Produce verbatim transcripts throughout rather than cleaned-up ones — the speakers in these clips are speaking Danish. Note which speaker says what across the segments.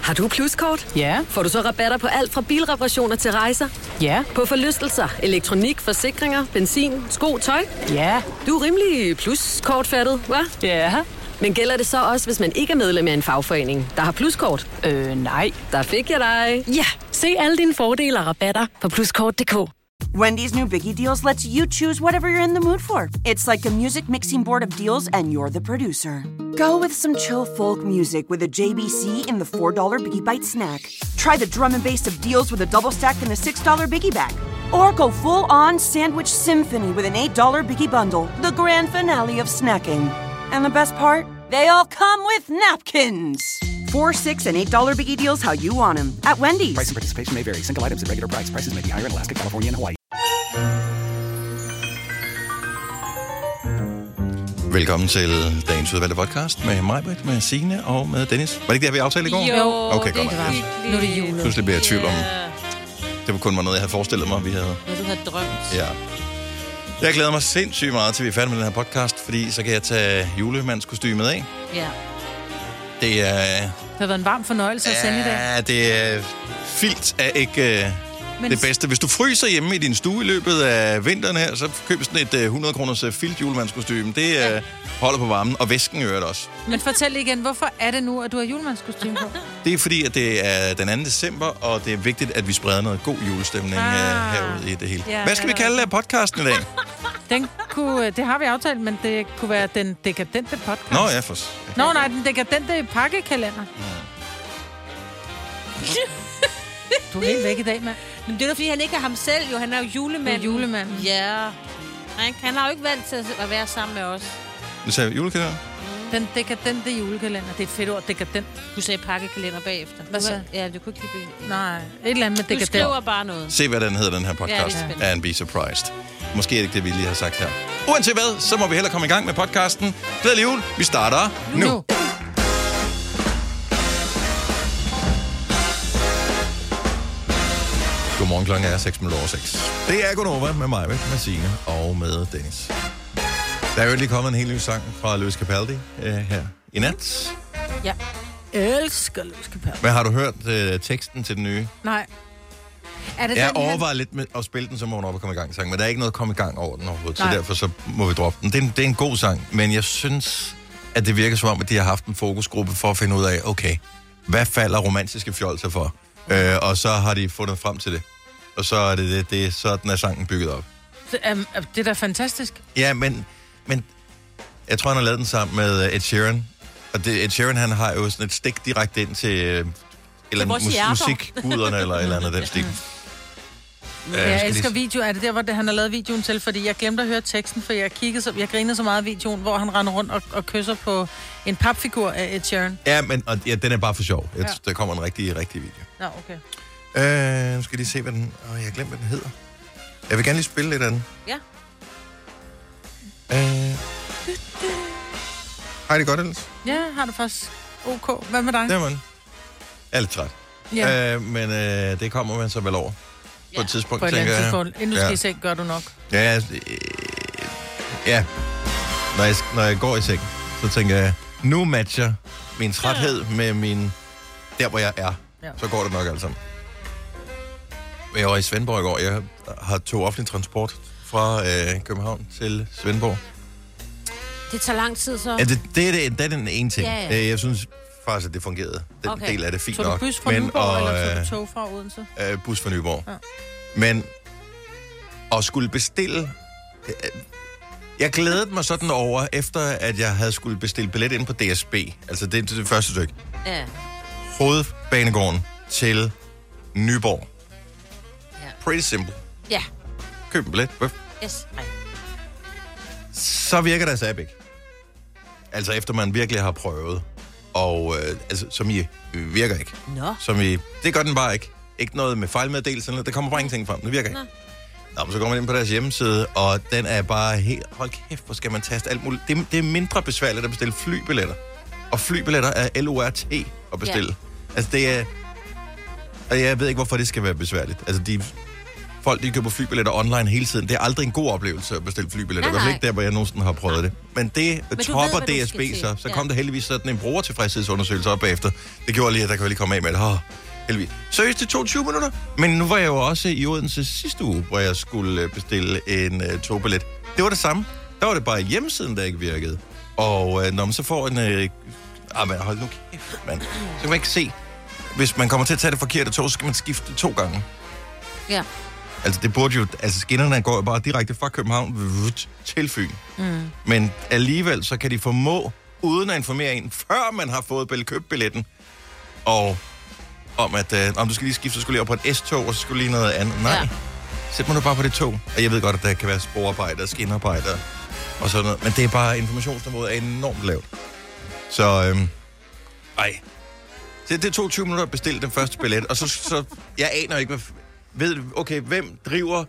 Speaker 1: Har du Plus-kort?
Speaker 2: Ja.
Speaker 1: Får du så rabatter på alt fra bilreparationer til rejser?
Speaker 2: Ja.
Speaker 1: På forlystelser, elektronik, forsikringer, benzin, sko, tøj?
Speaker 2: Ja.
Speaker 1: Du er rimelig Plus-kortfattet, hva'?
Speaker 2: Ja.
Speaker 1: Men gælder det så også, hvis man ikke er medlem af en fagforening, der har Plus-kort?
Speaker 2: Øh, nej.
Speaker 1: Der fik jeg dig.
Speaker 2: Ja, se alle dine fordele og rabatter på pluskort punktum d k.
Speaker 3: Wendy's new Biggie Deals lets you choose whatever you're in the mood for. It's like a music mixing board of deals, and you're the producer. Go with some chill folk music with a J B C in the four dollar Biggie Bite snack. Try the drum and bass of deals with a double stack in the six dollar Biggie Bag. Or go full-on sandwich symphony with an eight dollar Biggie Bundle, the grand finale of snacking. And the best part? They all come with napkins. Four, six, and eight dollar Biggie Deals how you want them at Wendy's.
Speaker 4: Price and participation may vary. Single items at regular price. Prices may be higher in Alaska, California, and Hawaii.
Speaker 5: Velkommen til dagens udvalgte podcast med mig, Britt, med Signe og med Dennis. Var det ikke det, vi aftalte i går?
Speaker 6: Jo,
Speaker 5: okay,
Speaker 6: det
Speaker 5: godt.
Speaker 6: var
Speaker 2: Nu er det jul.
Speaker 5: Pludselig bliver jeg i tvivl om, det var kun var noget, jeg havde forestillet mig, vi havde.
Speaker 6: Hvad du havde drømt.
Speaker 5: Ja. Jeg glæder mig sindssygt meget til, at vi er færdige med den her podcast, fordi så kan jeg tage julemandskostymet af.
Speaker 6: Ja.
Speaker 5: Det er...
Speaker 2: Det har været en varm fornøjelse at sende i dag.
Speaker 5: Ja, det er filt af ikke uh,
Speaker 2: Men...
Speaker 5: det bedste. Hvis du fryser hjemme i din stue i løbet af vinteren her, så køb sådan et uh, hundrede kroners uh, filt julemandskostyme. Det uh, ja. holder på varmen, og væsken ører det også.
Speaker 2: Men fortæl igen, hvorfor er det nu, at du har julemandskostyme på?
Speaker 5: Det er fordi, at det er den anden december, og det er vigtigt, at vi spreder noget god julestemning ah. uh, herude i det hele. Ja, Hvad skal vi kalde uh, podcasten i dag?
Speaker 2: Den kunne, det har vi aftalt, men det kunne være den dekadente podcast.
Speaker 5: Nå, ja, for...
Speaker 2: Nå, nej, den dekadente pakkekalender. Du er helt væk i dag, mand.
Speaker 6: Men det er da, fordi han ikke er ham selv, jo. Han er jo julemand.
Speaker 2: Julemanden.
Speaker 6: Ja. Han, han har jo ikke valgt til at være sammen med os.
Speaker 5: Du sagde julekalender?
Speaker 2: Den dekadente julekalender. Det er et fedt ord, dekadent.
Speaker 6: Du sagde pakkekalender bagefter.
Speaker 2: Hvad så?
Speaker 6: Ja, du kunne ikke lide det.
Speaker 2: Nej, et eller andet med
Speaker 6: Du
Speaker 2: dekadent.
Speaker 6: skriver bare noget.
Speaker 5: Se, hvad den hedder, den her podcast.
Speaker 6: Ja,
Speaker 5: And be surprised. Måske er det ikke det, vi lige har sagt her. Uanset hvad, så må vi hellere komme i gang med podcasten. Glædelig jul. Vi starter nu. nu. Godmorgen, klokken er seks minutter over seks. Det er Gunova med mig, med Signe og med Dennis. Der er jo lige kommet en helt ny sang fra Lewis Capaldi øh, her i nat.
Speaker 2: Ja. Jeg elsker Lewis Capaldi.
Speaker 5: Hvad har du hørt øh, teksten til den nye?
Speaker 2: Nej. Er det
Speaker 5: Jeg
Speaker 2: den,
Speaker 5: overvejer
Speaker 2: han...
Speaker 5: lidt med at spille den, så må hun op og komme i gang sang, men der er ikke noget at komme i gang over den overhovedet,
Speaker 2: Nej.
Speaker 5: så derfor så må vi droppe den. Det er, en, det er en god sang, men jeg synes, at det virker som om, at de har haft en fokusgruppe for at finde ud af, okay, hvad falder romantiske fjolser for? Øh, og så har de fundet frem til det. Og så er det, det, det sådan er sangen bygget op.
Speaker 2: Det er, det er da fantastisk.
Speaker 5: Ja, men, men jeg tror, han har lavet den sammen med Ed Sheeran. Og det, Ed Sheeran, han har jo sådan et stik direkte ind til øh, eller mus- musikguderne eller et eller andet den stil.
Speaker 2: Ja, jeg, jeg elsker lige... video. Er det der, hvor det, han har lavet videoen til? Fordi jeg glemte at høre teksten, for jeg kiggede så, jeg grinede så meget af videoen, hvor han render rundt og, og kysser på en papfigur af Ed Sheeran.
Speaker 5: Ja, men og, ja, den er bare for sjov. Jeg,
Speaker 2: ja.
Speaker 5: Der kommer en rigtig, rigtig video.
Speaker 2: Ja, okay.
Speaker 5: Øh, nu skal jeg lige se, hvad den... Åh, jeg glemte, hvad den hedder. Jeg vil gerne lige spille lidt af den.
Speaker 6: Ja.
Speaker 5: Øh... Har I det godt ellers?
Speaker 2: Ja, har det faktisk ok. Hvad med dig?
Speaker 5: Det er man. Jeg er lidt træt.
Speaker 2: Ja.
Speaker 5: Øh, men øh, det kommer man så vel over. På et tidspunkt,
Speaker 2: på et
Speaker 5: tænker jeg.
Speaker 2: tidspunkt. Inden du skal
Speaker 5: ja.
Speaker 2: i seng, gør du nok.
Speaker 5: Ja, øh, ja. Når jeg, når jeg går i seng, så tænker jeg, nu matcher min træthed med min... Der, hvor jeg er. Ja. Så går det nok alt sammen. Jeg var i Svendborg i går. Jeg har tog offentlig transport fra øh, København til Svendborg.
Speaker 6: Det tager lang tid, så.
Speaker 5: Ja, det, det, er, det, det er den ene ting.
Speaker 6: Ja, ja.
Speaker 5: Jeg synes faktisk, at det fungerede. Den okay. del af det fint nok.
Speaker 2: Tog du bus fra
Speaker 5: men,
Speaker 2: Nyborg,
Speaker 5: og,
Speaker 2: eller tog du tog fra Odense?
Speaker 5: Øh, bus fra Nyborg. Ja. Men at skulle bestille... Øh, jeg glædede mig sådan over, efter at jeg havde skulle bestille billet ind på D S B. Altså det er det første stykke.
Speaker 6: Ja.
Speaker 5: Hovedbanegården til Nyborg.
Speaker 6: Ja.
Speaker 5: Pretty simple.
Speaker 6: Ja.
Speaker 5: Køb en billet. Bøf.
Speaker 6: Yes. Nej.
Speaker 5: Så virker deres app ikke. Altså efter man virkelig har prøvet. Og øh, altså, som I øh, virker ikke.
Speaker 6: Nå.
Speaker 5: Som I, det gør den bare ikke. Ikke noget med fejlmeddelelse. Der kommer bare ingenting frem. Det virker ikke. Nå. Nå, men så går man ind på deres hjemmeside, og den er bare helt... Hold kæft, hvor skal man taste alt muligt. Det, det er mindre besværligt at bestille flybilletter. Og flybilletter er L O R T at bestille. Ja. Altså det er... Og jeg ved ikke, hvorfor det skal være besværligt. Altså de folk, de køber flybilletter online hele tiden. Det er aldrig en god oplevelse at bestille flybilletter. Det er ikke der, hvor jeg nogensinde har prøvet det. Men det Men topper ved, D S B så. Så ja. kom der heldigvis sådan en brugertilfredshedsundersøgelse op bagefter. Det gjorde lige, at der kan vi lige komme af med det. Oh, heldigvis. Seriøst, det tog tyve minutter. Men nu var jeg jo også i Odense sidste uge, hvor jeg skulle bestille en uh, togbillet. Det var det samme. Der var det bare hjemmesiden, der ikke virkede. Og uh, når man så får en... Uh, ah, men hold nu kæft, mand. Så kan man ikke se. Hvis man kommer til at tage det forkerte tog, så skal man skifte to gange.
Speaker 6: Ja.
Speaker 5: Altså, det burde jo... Altså, skinnerne går jo bare direkte fra København til Fyn. Mm. Men alligevel, så kan de formå, uden at informere en, før man har fået købt billetten, og om at, øh, om du skal lige skifte, så skulle lige op på et S-tog, og så skulle lige noget andet. Nej, ja. Sæt mig nu bare på det tog. Og jeg ved godt, at der kan være sporarbejder, skinarbejder og sådan noget, men det er bare, informationsniveauet er enormt lavt. Så, øhm, ej. Det, det tog tyve minutter at bestille den første billet, og så, så jeg aner ikke, hvad... Ved okay, hvem driver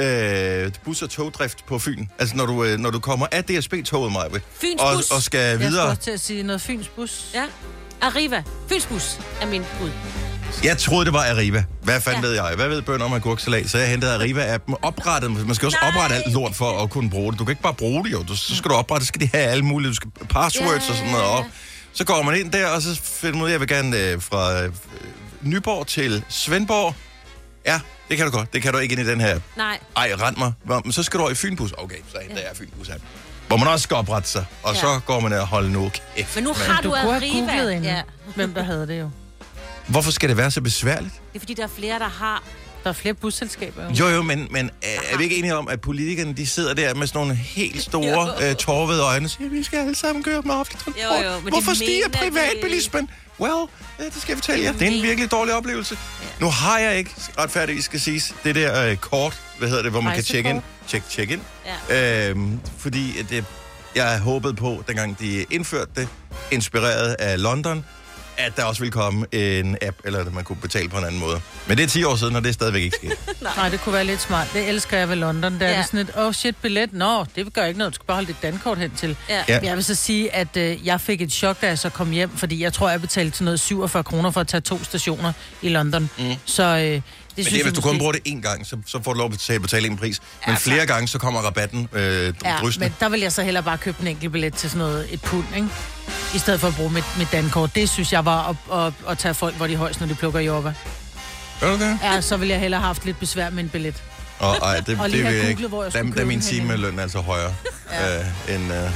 Speaker 5: øh, bus- og togdrift på Fyn? Altså, når du, øh, når du kommer af D S B-toget, Maja, og, og skal videre...
Speaker 2: Jeg skulle til at sige noget Fyns bus.
Speaker 6: Ja, Arriva. Fyns bus er min bud.
Speaker 5: Jeg troede, det var Arriva. Hvad fanden ja. ved jeg? Hvad ved bønder om agurksalat? Så jeg hentede Arriva-appen oprettet. Man skal også Nej. oprette alt lort for at kunne bruge det. Du kan ikke bare bruge det, jo. Du, så skal du oprette, så skal de have alle mulige. Du skal passwords yeah. og sådan noget op. Så går man ind der, og så finder man ud af, jeg vil gerne øh, fra øh, Nyborg til Svendborg. Ja, det kan du godt. Det kan du ikke ind i den her.
Speaker 6: Nej.
Speaker 5: Ej, rend mig. Men så skal du over i Fynbus. Okay, så henter ja. jeg Fynbus her. Hvor man også skal oprette sig. Og ja. så går man og holder nu kæft.
Speaker 6: Men nu har du,
Speaker 2: du
Speaker 6: Arriva.
Speaker 2: Ja. Hvem der havde det jo.
Speaker 5: Hvorfor skal det være så besværligt?
Speaker 6: Det er fordi, der er flere, der har...
Speaker 2: Der er flere busselskaber. Jo,
Speaker 5: jo, jo men, men er vi ikke enige om, at politikerne, de sidder der med sådan nogle helt store øh, tårvede øjne og siger, vi skal alle sammen køre med offentlig transport. Jo, jo, Hvorfor stiger privatbilismen? Det... Well, det skal jeg fortælle jer. Det er en virkelig dårlig oplevelse. Ja. Nu har jeg ikke, retfærdigt skal siges, det der øh, kort, hvad hedder det, hvor man Rejsekort. kan check in. Check, check in. Ja. Øhm, fordi det, jeg håbede på, dengang de indførte det, inspireret af London, at der også ville komme en app, eller at man kunne betale på en anden måde. Men det er ti år siden, og det er stadigvæk ikke sket.
Speaker 2: Nej, det kunne være lidt smart. Det elsker jeg ved London. Der ja. er det sådan et, oh shit, billet. Nå, det gør ikke noget. Du skal bare holde dit dankort hen til. Ja. Ja. Jeg vil så sige, at øh, jeg fik et chok, da jeg så kom hjem, fordi jeg tror, jeg betalte til noget syvogfyrre kroner for at tage to stationer i London. Mm. Så... Øh, Det
Speaker 5: men det er, hvis du kun bruger det én gang, så, så får du lov til at betale en pris. Men ja, flere gange, så kommer rabatten øh,
Speaker 2: ja,
Speaker 5: drysende.
Speaker 2: Men der vil jeg så hellere bare købe en enkelt billet til sådan noget, et pund, ikke? I stedet for at bruge mit, mit dankort. Det synes jeg var at, at, at tage folk, hvor de højst, når de plukker jordbær.
Speaker 5: Gør du det?
Speaker 2: Ja, så vil jeg hellere have haft lidt besvær med en billet.
Speaker 5: Åh, oh, ej, det,
Speaker 2: og
Speaker 5: det vil jeg
Speaker 2: ikke. Hvor jeg
Speaker 5: der, der er min timeløn altså højere ja. øh, end... Øh.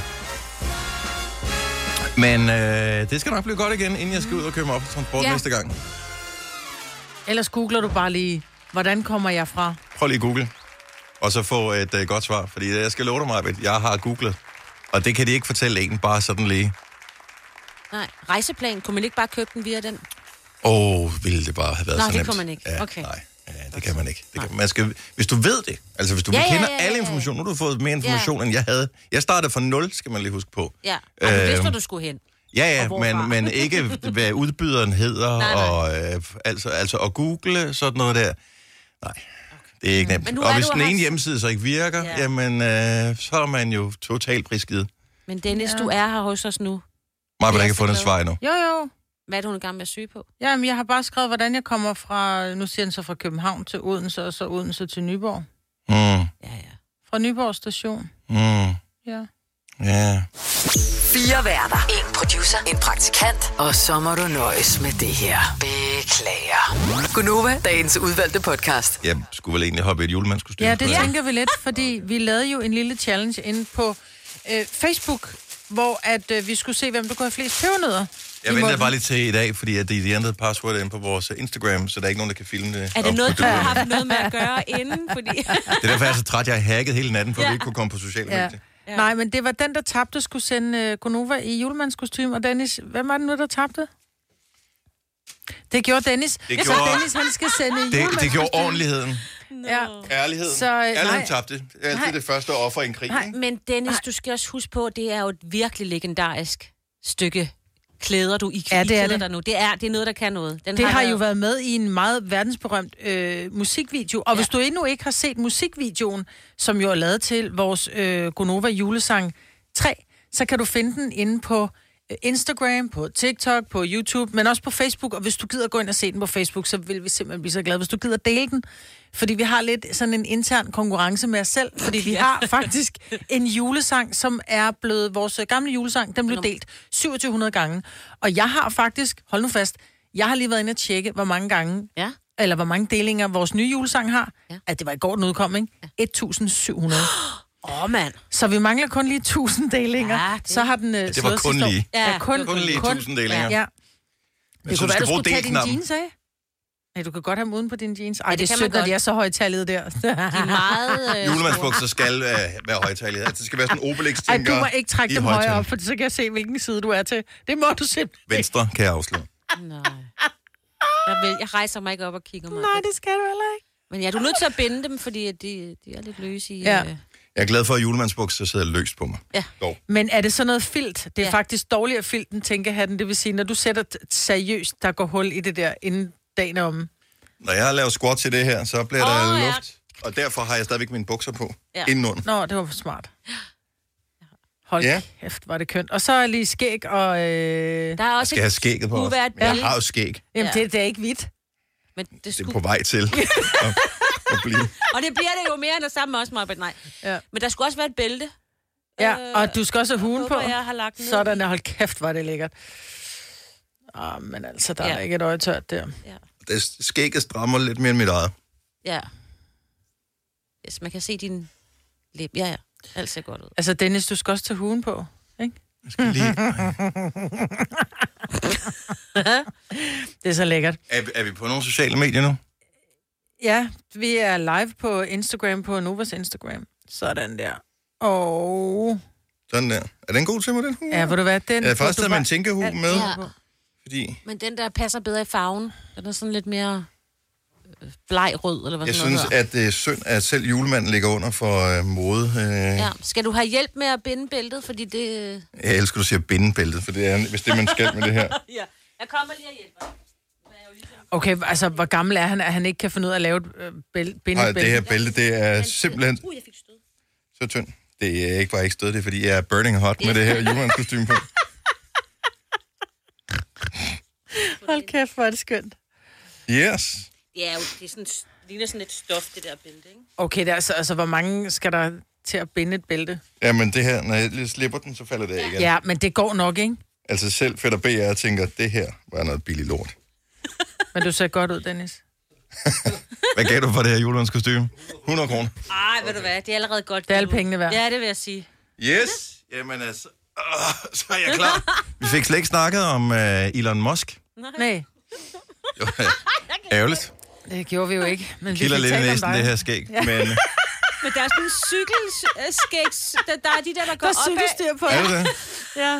Speaker 5: Men øh, det skal nok blive godt igen, inden jeg skal ud og købe mig op til transport ja. næste gang.
Speaker 2: Ellers googler du bare lige, hvordan kommer jeg fra?
Speaker 5: Prøv lige at google, og så få et uh, godt svar. Fordi jeg skal love dig, Marbet, jeg har googlet. Og det kan de ikke fortælle en, bare sådan lige.
Speaker 6: Nej, rejseplan, kunne man ikke bare købe den via den?
Speaker 5: Åh, oh, ville det bare have været
Speaker 6: Nå,
Speaker 5: så nemt.
Speaker 6: Nej, det kunne man ikke.
Speaker 5: Ja,
Speaker 6: okay.
Speaker 5: Nej, ja, det kan man ikke. Det kan, man skal, hvis du ved det, altså hvis du ja, kender ja, ja, ja, alle information, nu har du fået mere information, ja. end jeg havde. Jeg startede fra nul, skal man lige huske på.
Speaker 6: Ja, og du vidste, hvor du skulle hen.
Speaker 5: Ja, ja, men, men ikke hvad udbyderen hedder, nej, nej. og øh, altså, altså at google sådan noget der. Nej, det er ikke nemt. Og hvis den ene hjemmeside så ikke virker, ja. jamen, øh, så er man jo totalt prisgivet.
Speaker 6: Men Dennis, ja. du er her hos os nu.
Speaker 5: Mig vil ikke få den svar endnu.
Speaker 2: Jo, jo.
Speaker 6: Hvad er det, hun er gang med at syge på?
Speaker 2: Jamen, jeg har bare skrevet, hvordan jeg kommer fra, nu siger den så fra København til Odense, og så Odense til Nyborg.
Speaker 5: Mm. Ja,
Speaker 6: ja.
Speaker 2: Fra Nyborg station.
Speaker 5: Mm.
Speaker 2: Ja.
Speaker 5: Ja.
Speaker 7: Fire værter. En producer. En praktikant. Og så må du nøjes med det her. Beklager. Gunova, dagens udvalgte podcast.
Speaker 5: Jeg skulle vel egentlig hoppe i et julemandskostyme.
Speaker 2: Ja, det tænker vi lidt, fordi vi lavede jo en lille challenge inde på øh, Facebook, hvor at øh, vi skulle se, hvem der kunne have flest pebernødder.
Speaker 5: Jeg venter bare lige til i dag, fordi at de ændrede password ind på vores Instagram, så der er ikke nogen, der kan filme det.
Speaker 6: Er det noget, du har haft noget med at gøre inden? Fordi...
Speaker 5: det er derfor, jeg er så træt, jeg har hacket hele natten, for ja. vi ikke kunne komme på sociale medier. Ja.
Speaker 2: Ja. Nej, men det var den, der tabte, skulle sende uh, Gunova i julemandskostyme. Og Dennis, hvem var det nu, der tabte? Det gjorde Dennis.
Speaker 5: Det gjorde...
Speaker 2: Så Dennis, han skal sende i
Speaker 5: det, det gjorde ordentligheden.
Speaker 6: No.
Speaker 2: Ja.
Speaker 5: Ærligheden. Så, uh, Ærligheden tabte. Det er altid nej. det første offer i en krig,
Speaker 6: nej.
Speaker 5: ikke?
Speaker 6: Men Dennis, nej. du skal også huske på, at det er jo et virkelig legendarisk stykke klæder, du i
Speaker 2: ja, det er
Speaker 6: det. dig nu. Det er, det er noget, der kan noget.
Speaker 2: Den det har, har jo været med i en meget verdensberømt øh, musikvideo. Og ja. hvis du endnu ikke har set musikvideoen, som jo er lavet til vores øh, Gunova julesang tre, så kan du finde den inde på Instagram, på TikTok, på YouTube, men også på Facebook. Og hvis du gider gå ind og se den på Facebook, så vil vi simpelthen blive så glade. Hvis du gider dele den, fordi vi har lidt sådan en intern konkurrence med os selv, fordi vi har faktisk en julesang, som er blevet vores gamle julesang. Den blev delt syvogtyve hundrede gange. Og jeg har faktisk, hold nu fast, jeg har lige været inde og tjekke, hvor mange gange, ja. eller hvor mange delinger vores nye julesang har. Ja. At det var i går, den udkom, ikke? Ja. et tusind syv hundrede.
Speaker 6: Åh, oh, mand.
Speaker 2: Så vi mangler kun lige tusind delinger. Ja, det... Så har den uh,
Speaker 5: det var kun lige.
Speaker 2: Ja, ja, kun,
Speaker 5: kun lige
Speaker 2: kun,
Speaker 5: tusind delinger.
Speaker 2: Ja.
Speaker 5: Men
Speaker 2: det
Speaker 5: så
Speaker 2: kunne være,
Speaker 5: du
Speaker 2: du skulle tage dine
Speaker 5: knappen.
Speaker 2: jeans af. Nej, du kan godt have dem uden på dine jeans. Ej,
Speaker 6: ja,
Speaker 2: det, det er sødt, når de er så højtalede der.
Speaker 6: De er meget... Øh,
Speaker 5: Julemandsbukser skal øh, være højtalede. Altså, det skal være sådan en Obelix-tænker.
Speaker 2: Ej, du må ikke trække dem højere op, for så kan jeg se, hvilken side du er til. Det må du simpelthen.
Speaker 5: Venstre kan jeg afsløre.
Speaker 6: Nej. Jeg, vil, jeg rejser mig ikke op og kigger mig.
Speaker 2: Nej, det skal du heller ikke.
Speaker 6: Men ja, du er nødt til at binde dem, fordi de, de er lidt løse i...
Speaker 2: Ja.
Speaker 6: Øh...
Speaker 5: Jeg er glad for, at julemandsbukser sidder løst på mig.
Speaker 6: Ja.
Speaker 5: Dog.
Speaker 2: Men er det sådan noget filt? Det er ja. faktisk dårligt at filten tænkehatten. Det vil sige, når du sætter seriøst, der går hul i det der inden dagen om.
Speaker 5: Når jeg har lavet squat til det her, så bliver oh, der ja. luft. Og derfor har jeg stadigvæk mine bukser på. Ja. Indenunder.
Speaker 2: Nå, det var smart. Hold ja. kæft, var det kønt. Og så er lige skæg og... Øh...
Speaker 6: Der er også
Speaker 5: jeg skal have skægget på. Jeg har jo skæg.
Speaker 2: Jamen, ja. det, det er ikke hvidt.
Speaker 6: Men det,
Speaker 5: skulle... det er på vej til at, at blive.
Speaker 6: Og det bliver det jo mere end det samme også, Marbet. Nej. Ja. Men der skulle også være et bælte.
Speaker 2: Ja, og du skal også have hugen på.
Speaker 6: Jeg har lagt ned.
Speaker 2: Sådan, hold kæft, var det lækkert. Ah, men altså, der ja. er ikke et øje tørt der.
Speaker 6: Ja.
Speaker 5: Det skægget strammer lidt mere end mit eget.
Speaker 6: Ja. Yes, man kan se din læb. Ja, ja. Alt ser godt ud.
Speaker 2: Altså, Dennis, du skal også tage hugen på, ikke?
Speaker 5: Jeg skal lige...
Speaker 2: Det er så lækkert.
Speaker 5: Er, er vi på nogle sociale medier nu?
Speaker 2: Ja, vi er live på Instagram, på Novas Instagram. Sådan der. Og...
Speaker 5: Sådan der. Er den god til mig, den hue?
Speaker 2: Ja, vil du være den?
Speaker 5: Jeg har faktisk taget min tænkehue med. Ja. Fordi...
Speaker 6: Men den der passer bedre i farven. Den er sådan lidt mere blegrød, eller hvad
Speaker 5: jeg
Speaker 6: sådan
Speaker 5: noget
Speaker 6: synes,
Speaker 5: hedder. At det er synd, at selv julemanden ligger under for uh, mode. Uh...
Speaker 6: Ja. Skal du have hjælp med at binde bæltet, fordi det...
Speaker 5: Jeg elsker, at du siger binde bæltet, for det er, hvis det er, man skal med det her.
Speaker 6: Ja, jeg kommer lige og hjælper.
Speaker 2: Okay, altså, hvor gammel er han, at han ikke kan finde ud af at lave et øh, bælte?
Speaker 5: Nej, det her bælte, det er simpelthen uh, jeg fik stød. Så tyndt. Det er ikke bare ikke stød, det er, fordi jeg er burning hot med det her julemandskostyme på.
Speaker 2: Hold kæft, hvor er det skønt.
Speaker 5: Yes.
Speaker 6: Ja, det er sådan, det ligner sådan et stof, det der bælte, ikke?
Speaker 2: Okay, det er altså, altså, hvor mange skal der til at binde et bælte?
Speaker 5: Jamen, det her, når jeg slipper den, så falder det af igen.
Speaker 2: Ja, men det går nok, ikke?
Speaker 5: Altså, selv Fætter B, jeg tænker, det her var noget billigt lort.
Speaker 2: Men du ser godt ud, Dennis.
Speaker 5: Hvad gav du for det her julemandskostyme? hundrede kroner.
Speaker 6: Ej, ved du hvad, det er allerede godt.
Speaker 2: Det er alle pengene værd.
Speaker 6: Ja, det vil jeg sige.
Speaker 5: Yes. Jamen altså, øh, så er jeg klar. Vi fik slet ikke snakket om uh, Elon Musk.
Speaker 2: Nej.
Speaker 5: Jo, ja. Ærgerligt.
Speaker 2: Det gjorde vi jo ikke. Men
Speaker 5: kilder lidt i næsten det her skæg. Ja. Men...
Speaker 6: men der er sådan en cykelskæg. Der, der er de der, der går
Speaker 2: der
Speaker 6: opad.
Speaker 2: Der er cykelstyr på.
Speaker 5: Er det det?
Speaker 2: Ja.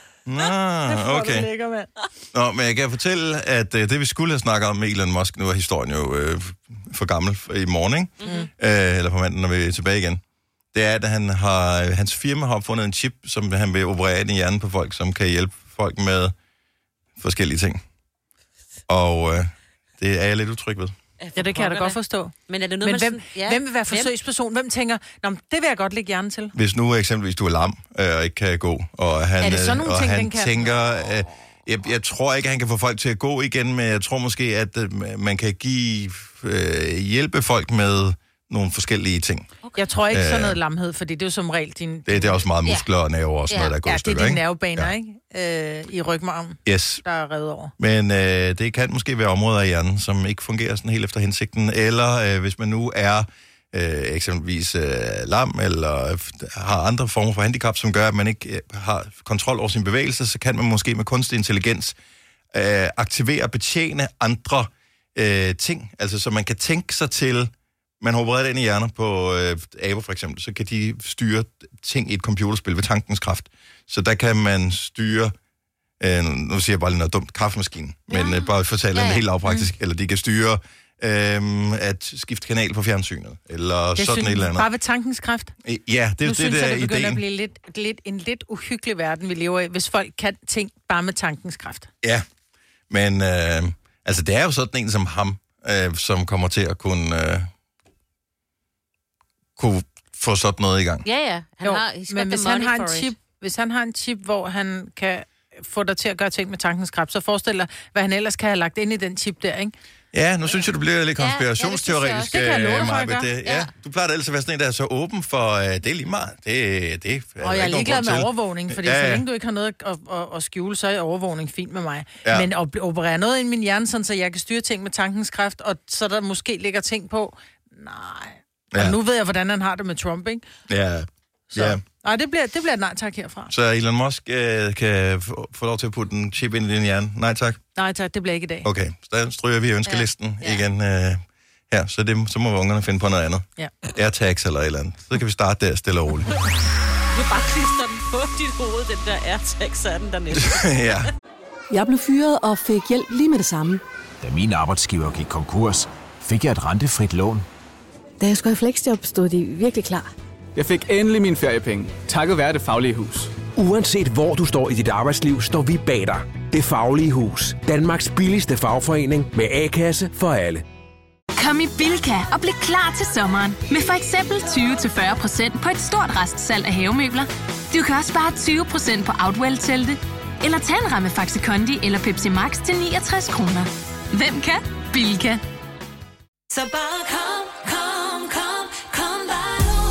Speaker 5: Nå, okay.
Speaker 2: Lækker, mand.
Speaker 5: Nå, men jeg kan fortælle, at uh, det vi skulle have snakket om med Elon Musk, nu er historien jo uh, for gammel i morgen, ikke? Mm-hmm. Uh, eller på mandag, når vi er tilbage igen. Det er, at han har, hans firma har opfundet en chip, som han vil operere ind i hjernen på folk, som kan hjælpe folk med forskellige ting. Og uh, det er jeg lidt utryg ved.
Speaker 2: Ja, det kan jeg da godt forstå.
Speaker 6: Men er det noget,
Speaker 2: men hvem,
Speaker 6: sådan, ja.
Speaker 2: hvem vil være forsøgsperson? Hvem tænker, nå, det vil jeg godt lægge hjernen til?
Speaker 5: Hvis nu eksempelvis du er lam øh, og ikke kan gå, og han,
Speaker 2: er det sådan nogle
Speaker 5: og
Speaker 2: ting,
Speaker 5: han
Speaker 2: den kan?
Speaker 5: tænker... Øh, jeg, jeg tror ikke, at han kan få folk til at gå igen, men jeg tror måske, at øh, man kan give øh, hjælpe folk med nogle forskellige ting.
Speaker 2: Okay. Jeg tror ikke sådan noget lamhed, fordi det er jo som regel din...
Speaker 5: Det, det er også meget muskler ja. og nerver og sådan ja. noget, der går
Speaker 2: ja,
Speaker 5: i stykker,
Speaker 2: det er dine
Speaker 5: ikke?
Speaker 2: nervebaner,
Speaker 5: ja.
Speaker 2: ikke? Øh, I rygmarven,
Speaker 5: yes.
Speaker 2: der er reddet over.
Speaker 5: Men øh, det kan måske være områder af hjernen, som ikke fungerer sådan helt efter hensigten, eller øh, hvis man nu er øh, eksempelvis øh, lam, eller har andre former for handicap, som gør, at man ikke øh, har kontrol over sin bevægelse, så kan man måske med kunstig intelligens øh, aktivere og betjene andre øh, ting. Altså, så man kan tænke sig til... Man har opereret ind i hjerner på øh, aber for eksempel, så kan de styre ting i et computerspil ved tankens kraft. Så der kan man styre, øh, nu siger jeg bare lige noget dumt, kaffemaskine, ja. men øh, bare fortælle ja, ja. det helt lavpraktisk, mm. eller de kan styre øh, at skifte kanal på fjernsynet, eller det sådan
Speaker 2: synes,
Speaker 5: et eller andet.
Speaker 2: Bare ved tankens kraft?
Speaker 5: Ja, det er det,
Speaker 2: det,
Speaker 5: der
Speaker 2: det begynder
Speaker 5: ideen.
Speaker 2: at blive lidt, lidt, en lidt uhyggelig verden, vi lever i, hvis folk kan ting bare med tankens kraft.
Speaker 5: Ja, men øh, altså det er jo sådan en som ham, øh, som kommer til at kunne... Øh, kunne få sådan noget i gang.
Speaker 6: Ja, ja. Han
Speaker 2: jo,
Speaker 6: har,
Speaker 2: men hvis han har en chip, hvis han har en chip, hvor han kan få dig til at gøre ting med tankens kraft. Så forestil dig, hvad han ellers kan have lagt ind i den chip der, ikke?
Speaker 5: Ja, nu synes jeg, du bliver lidt konspirationsteoretisk.
Speaker 2: Ja, ja, det, det, det,
Speaker 5: Maja, det ja. ja. Du plejer da ellers at være sådan en, der er så åben for, uh, det er lige meget. Det, det er
Speaker 2: og jeg er ligeglad med overvågning, fordi ja, ja. så længe du ikke har noget at, at, at skjule, så er overvågning fint med mig. Ja. Men at operere noget i min hjerne, sådan, så jeg kan styre ting med tankens kraft, og så der måske ligger ting på, nej. Ja. Og nu ved jeg, hvordan han har det med Trump, ikke?
Speaker 5: Ja,
Speaker 2: så.
Speaker 5: ja.
Speaker 2: Nej, det bliver, det bliver et nej tak herfra.
Speaker 5: Så Elon Musk øh, kan få, få lov til at putte en chip ind i din hjerne? Nej tak?
Speaker 2: Nej tak, det bliver ikke i dag.
Speaker 5: Okay, så der stryger vi ønskelisten ja. Ja. igen øh, her, så, det, så må ungerne finde på noget andet.
Speaker 2: Ja.
Speaker 5: AirTags eller et eller andet. Så kan vi starte der stille og roligt.
Speaker 6: Du bare klister den på dit hoved, den der AirTags, så er den dernede.
Speaker 5: Ja.
Speaker 8: Jeg blev fyret og fik hjælp lige med det samme.
Speaker 9: Da min arbejdsgiver gik konkurs, fik jeg et rentefrit lån.
Speaker 8: Da jeg skulle i fleksjob, stod de virkelig klar.
Speaker 10: Jeg fik endelig mine feriepenge, takket være Det Faglige Hus.
Speaker 11: Uanset hvor du står i dit arbejdsliv, står vi bag dig. Det Faglige Hus. Danmarks billigste fagforening med A-kasse for alle.
Speaker 12: Kom i Bilka og bliv klar til sommeren. Med for eksempel tyve til fyrre procent på et stort restsalg af havemøbler. Du kan også spare tyve procent på Outwell-telte. Eller tage en ramme Faxi Kondi eller Pepsi Max til niogtres kroner. Hvem kan? Bilka.
Speaker 13: Så bare kom, kom, kom, kom bare.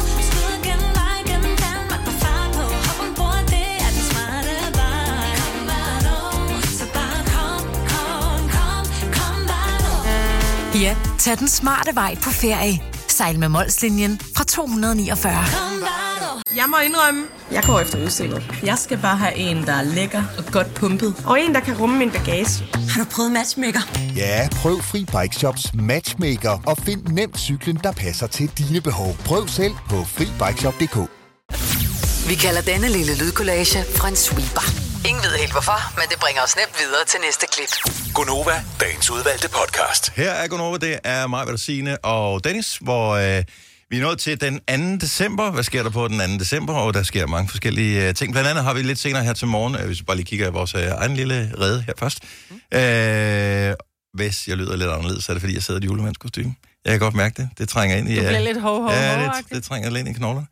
Speaker 7: Ja, tag den smarte vej på ferie. Sejl med Molslinjen fra to hundrede niogfyrre.
Speaker 14: Jeg må indrømme, jeg går efter udseende. Jeg skal bare have en, der er lækker og godt pumpet. Og en, der kan rumme min bagage.
Speaker 13: Har du prøvet Matchmaker?
Speaker 15: Ja, prøv Fri Bike Shops Matchmaker og find nemt cyklen, der passer til dine behov. Prøv selv på fri bike shop punktum d k.
Speaker 7: Vi kalder denne lille lydkollage en sweeper. Ingen ved helt hvorfor, men det bringer os nemt videre til næste klip.
Speaker 5: Gonova, dagens udvalgte podcast. Her er Gonova, det er mig, Signe og Dennis, hvor øh, vi er nået til den anden december. Hvad sker der på den anden december? Og der sker mange forskellige øh, ting. Blandt andet har vi lidt senere her til morgen, øh, hvis vi bare lige kigger i vores øh, egen lille rede her først. Mm. Øh, hvis jeg lyder lidt anderledes, så er det fordi, jeg sidder i julemandskostyme. Jeg kan godt mærke det. Det trænger ind i...
Speaker 2: Du bliver øh, lidt hov, hov,
Speaker 5: ja, det, det trænger lidt ind i knoglerne.